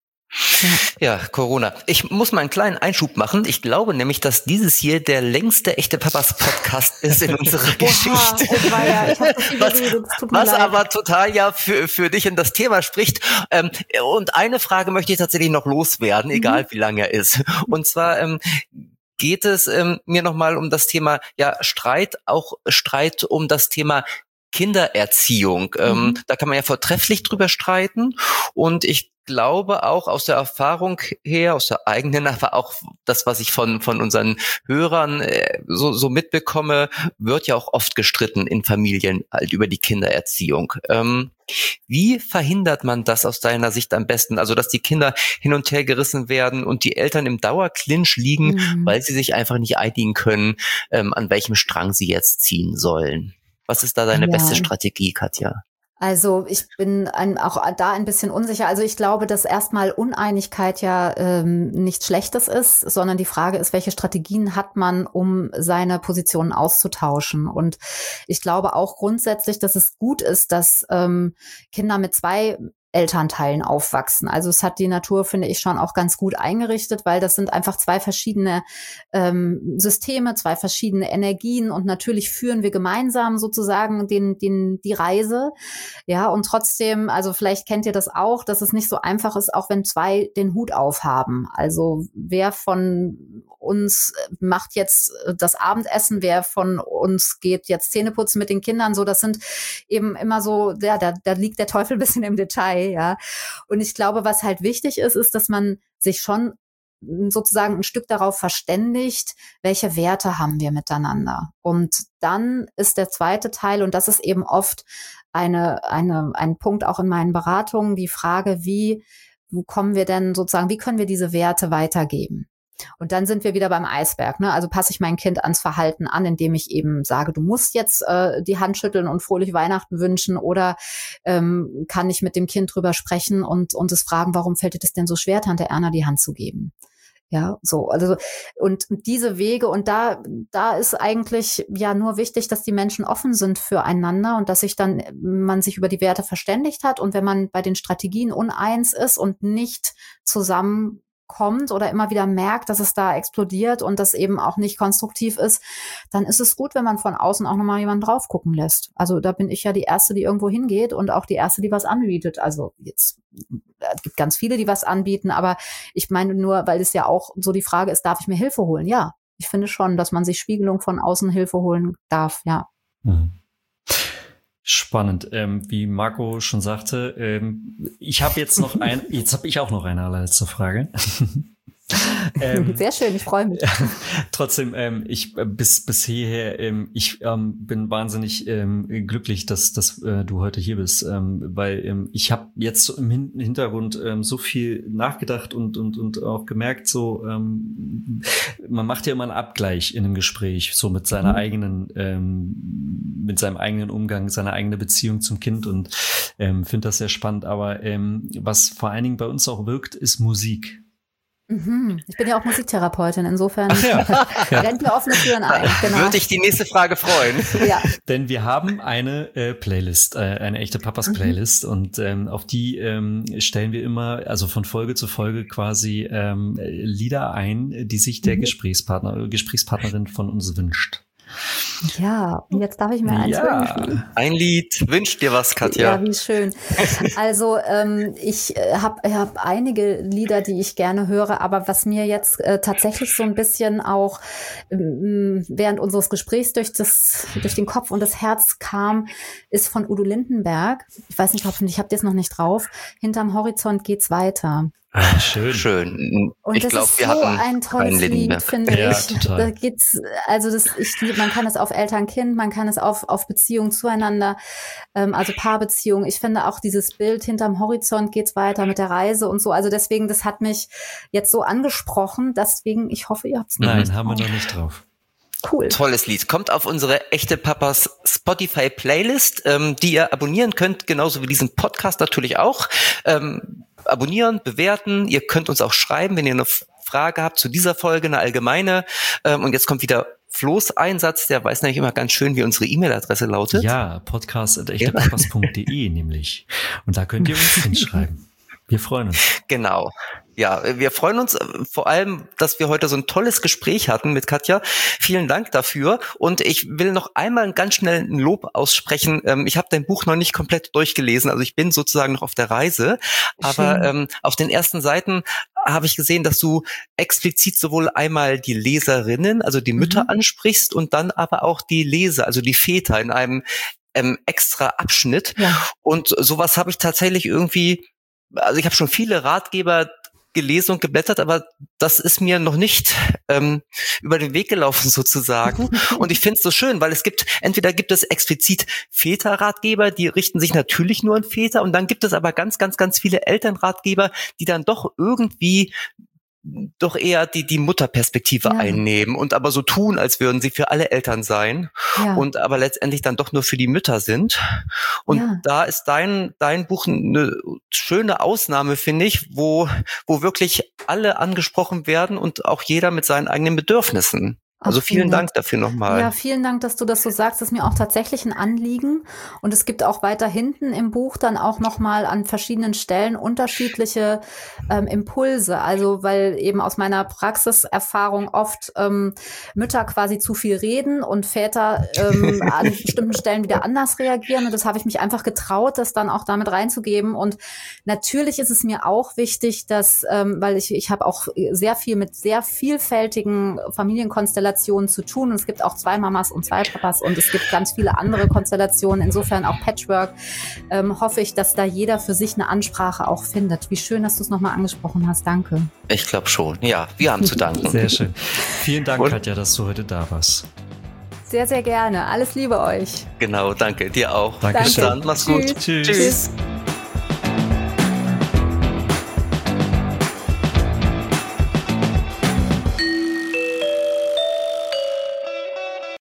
Ja, Corona. Ich muss mal einen kleinen Einschub machen. Ich glaube nämlich, dass dieses hier der längste echte Papas Podcast ist in unserer Geschichte. Oh, ja, ich hab so viel was geredet, es tut mir was leid. aber total ja für, für dich in das Thema spricht. Ähm, und eine Frage möchte ich tatsächlich noch loswerden, egal mhm. wie lang er ist. Und zwar ähm, geht es ähm, mir nochmal um das Thema ja Streit, auch Streit um das Thema Kindererziehung. Mhm. Ähm, da kann man ja vortrefflich drüber streiten. Und ich glaube auch aus der Erfahrung her, aus der eigenen, aber auch das, was ich von von unseren Hörern äh, so, so mitbekomme, wird ja auch oft gestritten in Familien halt über die Kindererziehung. Ähm, wie verhindert man das aus deiner Sicht am besten? Also, dass die Kinder hin und her gerissen werden und die Eltern im Dauerclinch liegen, mhm. weil sie sich einfach nicht einigen können, ähm, an welchem Strang sie jetzt ziehen sollen. Was ist da deine ja. beste Strategie, Katja? Also ich bin ein, auch da ein bisschen unsicher. Also ich glaube, dass erstmal Uneinigkeit ja ähm, nichts Schlechtes ist, sondern die Frage ist, welche Strategien hat man, um seine Positionen auszutauschen. Und ich glaube auch grundsätzlich, dass es gut ist, dass ähm, Kinder mit zwei Elternteilen aufwachsen. Also es hat die Natur, finde ich, schon auch ganz gut eingerichtet, weil das sind einfach zwei verschiedene ähm, Systeme, zwei verschiedene Energien und natürlich führen wir gemeinsam sozusagen den, den, die Reise. Ja, und trotzdem, also vielleicht kennt ihr das auch, dass es nicht so einfach ist, auch wenn zwei den Hut aufhaben. Also wer von uns macht jetzt das Abendessen, wer von uns geht jetzt Zähneputzen mit den Kindern, so, das sind eben immer so, ja, da, da liegt der Teufel ein bisschen im Detail. Ja. Und ich glaube, was halt wichtig ist, ist, dass man sich schon sozusagen ein Stück darauf verständigt, welche Werte haben wir miteinander. Und dann ist der zweite Teil, und das ist eben oft eine, eine, ein Punkt auch in meinen Beratungen, die Frage, wie, wo kommen wir denn sozusagen, wie können wir diese Werte weitergeben? Und dann sind wir wieder beim Eisberg, ne? Also passe ich mein Kind ans Verhalten an, indem ich eben sage, du musst jetzt äh, die Hand schütteln und fröhliche Weihnachten wünschen, oder ähm, kann ich mit dem Kind drüber sprechen und und es fragen, warum fällt dir das denn so schwer, Tante Erna die Hand zu geben? Ja, so, also, und diese Wege, und da, da ist eigentlich ja nur wichtig, dass die Menschen offen sind füreinander und dass sich dann, man sich über die Werte verständigt hat, und wenn man bei den Strategien uneins ist und nicht zusammen kommt oder immer wieder merkt, dass es da explodiert und das eben auch nicht konstruktiv ist, dann ist es gut, wenn man von außen auch nochmal jemanden drauf gucken lässt. Also da bin ich ja die Erste, die irgendwo hingeht und auch die Erste, die was anbietet. Also jetzt, es gibt ganz viele, die was anbieten, aber ich meine nur, weil es ja auch so die Frage ist, darf ich mir Hilfe holen? Ja, ich finde schon, dass man sich Spiegelung von außen Hilfe holen darf, ja. Mhm. Spannend, ähm, wie Marco schon sagte. Ähm, ich habe jetzt noch ein, jetzt habe ich auch noch eine allerletzte Frage. ähm, Sehr schön, ich freue mich. Trotzdem, ähm, ich bis bis hierher, ähm, ich ähm, bin wahnsinnig ähm, glücklich, dass dass äh, du heute hier bist, ähm, weil ähm, ich habe jetzt so im Hin- Hintergrund ähm, so viel nachgedacht und und und auch gemerkt, so ähm, man macht ja immer einen Abgleich in einem Gespräch, so mit seiner mhm. eigenen, ähm, mit seinem eigenen Umgang, seiner eigenen Beziehung zum Kind, und ähm, finde das sehr spannend. Aber ähm, was vor allen Dingen bei uns auch wirkt, ist Musik. Ich bin ja auch Musiktherapeutin, insofern ja. rennt mir offene Türen ein. Genau. Würde ich die nächste Frage freuen. Ja. Denn wir haben eine äh, Playlist, äh, eine echte Papas-Playlist, mhm. und ähm, auf die ähm, stellen wir immer, also von Folge zu Folge quasi ähm, Lieder ein, die sich der mhm. Gesprächspartner, Gesprächspartnerin von uns wünscht. Ja, und jetzt darf ich mir eins Ja. wünschen. Ein Lied. Wünsch dir was, Katja. Ja, wie schön. Also ähm, ich äh, habe hab einige Lieder, die ich gerne höre, aber was mir jetzt äh, tatsächlich so ein bisschen auch ähm, während unseres Gesprächs durch, das, durch den Kopf und das Herz kam, ist von Udo Lindenberg. Ich weiß nicht, ob ich habe das noch nicht drauf. Hinterm Horizont geht's weiter. Ah, schön. Schön. Und ich das glaube, ist wir so hatten ein tolles keinen Lied, Lindenberg. finde Ja, ich. total. Da geht's, also das, ich lieb, man kann es auf Eltern-Kind, man kann es auf, auf Beziehungen zueinander, ähm, also Paarbeziehungen. Ich finde auch dieses Bild hinterm Horizont geht's weiter mit der Reise und so. Also deswegen, das hat mich jetzt so angesprochen. Deswegen, ich hoffe, ihr habt's noch Nein, nicht haben wir drauf. noch nicht drauf. Cool. Tolles Lied. Kommt auf unsere Echte Papas Spotify Playlist, ähm, die ihr abonnieren könnt, genauso wie diesen Podcast natürlich auch. Ähm, abonnieren, bewerten. Ihr könnt uns auch schreiben, wenn ihr eine Frage habt zu dieser Folge, eine allgemeine. Ähm, und jetzt kommt wieder Flo's Einsatz. Der weiß nämlich immer ganz schön, wie unsere E-Mail-Adresse lautet. Ja, podcast at echtepapas punkt de nämlich. Und da könnt ihr uns hinschreiben. Wir freuen uns. Genau. Ja, wir freuen uns vor allem, dass wir heute so ein tolles Gespräch hatten mit Katja. Vielen Dank dafür. Und ich will noch einmal ganz schnell ein Lob aussprechen. Ich habe dein Buch noch nicht komplett durchgelesen, also ich bin sozusagen noch auf der Reise. Aber ähm, auf den ersten Seiten habe ich gesehen, dass du explizit sowohl einmal die Leserinnen, also die Mütter mhm. ansprichst und dann aber auch die Leser, also die Väter in einem ähm, extra Abschnitt. Ja. Und sowas habe ich tatsächlich irgendwie, also ich habe schon viele Ratgeber gelesen und geblättert, aber das ist mir noch nicht ähm, über den Weg gelaufen sozusagen. Und ich finde es so schön, weil es gibt, entweder gibt es explizit Väterratgeber, die richten sich natürlich nur an Väter, und dann gibt es aber ganz, ganz, ganz viele Elternratgeber, die dann doch irgendwie doch eher die die Mutterperspektive ja. einnehmen und aber so tun, als würden sie für alle Eltern sein ja. und aber letztendlich dann doch nur für die Mütter sind. Und ja. da ist dein dein Buch eine schöne Ausnahme, finde ich, wo wo wirklich alle angesprochen werden und auch jeder mit seinen eigenen Bedürfnissen. Also vielen Absolut. Dank dafür nochmal. Ja, vielen Dank, dass du das so sagst. Das ist mir auch tatsächlich ein Anliegen. Und es gibt auch weiter hinten im Buch dann auch nochmal an verschiedenen Stellen unterschiedliche ähm, Impulse. Also weil eben aus meiner Praxiserfahrung oft ähm, Mütter quasi zu viel reden und Väter ähm, an bestimmten Stellen wieder anders reagieren. Und das habe ich mich einfach getraut, das dann auch damit reinzugeben. Und natürlich ist es mir auch wichtig, dass, ähm, weil ich ich habe auch sehr viel mit sehr vielfältigen Familienkonstellationen zu tun. Und es gibt auch zwei Mamas und zwei Papas und es gibt ganz viele andere Konstellationen, insofern auch Patchwork. Ähm, hoffe ich, dass da jeder für sich eine Ansprache auch findet. Wie schön, dass du es nochmal angesprochen hast. Danke. Ich glaube schon. Ja, wir haben zu danken. Sehr schön. Vielen Dank, und Katja, dass du heute da warst. Sehr, sehr gerne. Alles Liebe euch. Genau, danke. Dir auch. Danke. Bis dann. Mach's gut. Tschüss. Tschüss. Tschüss.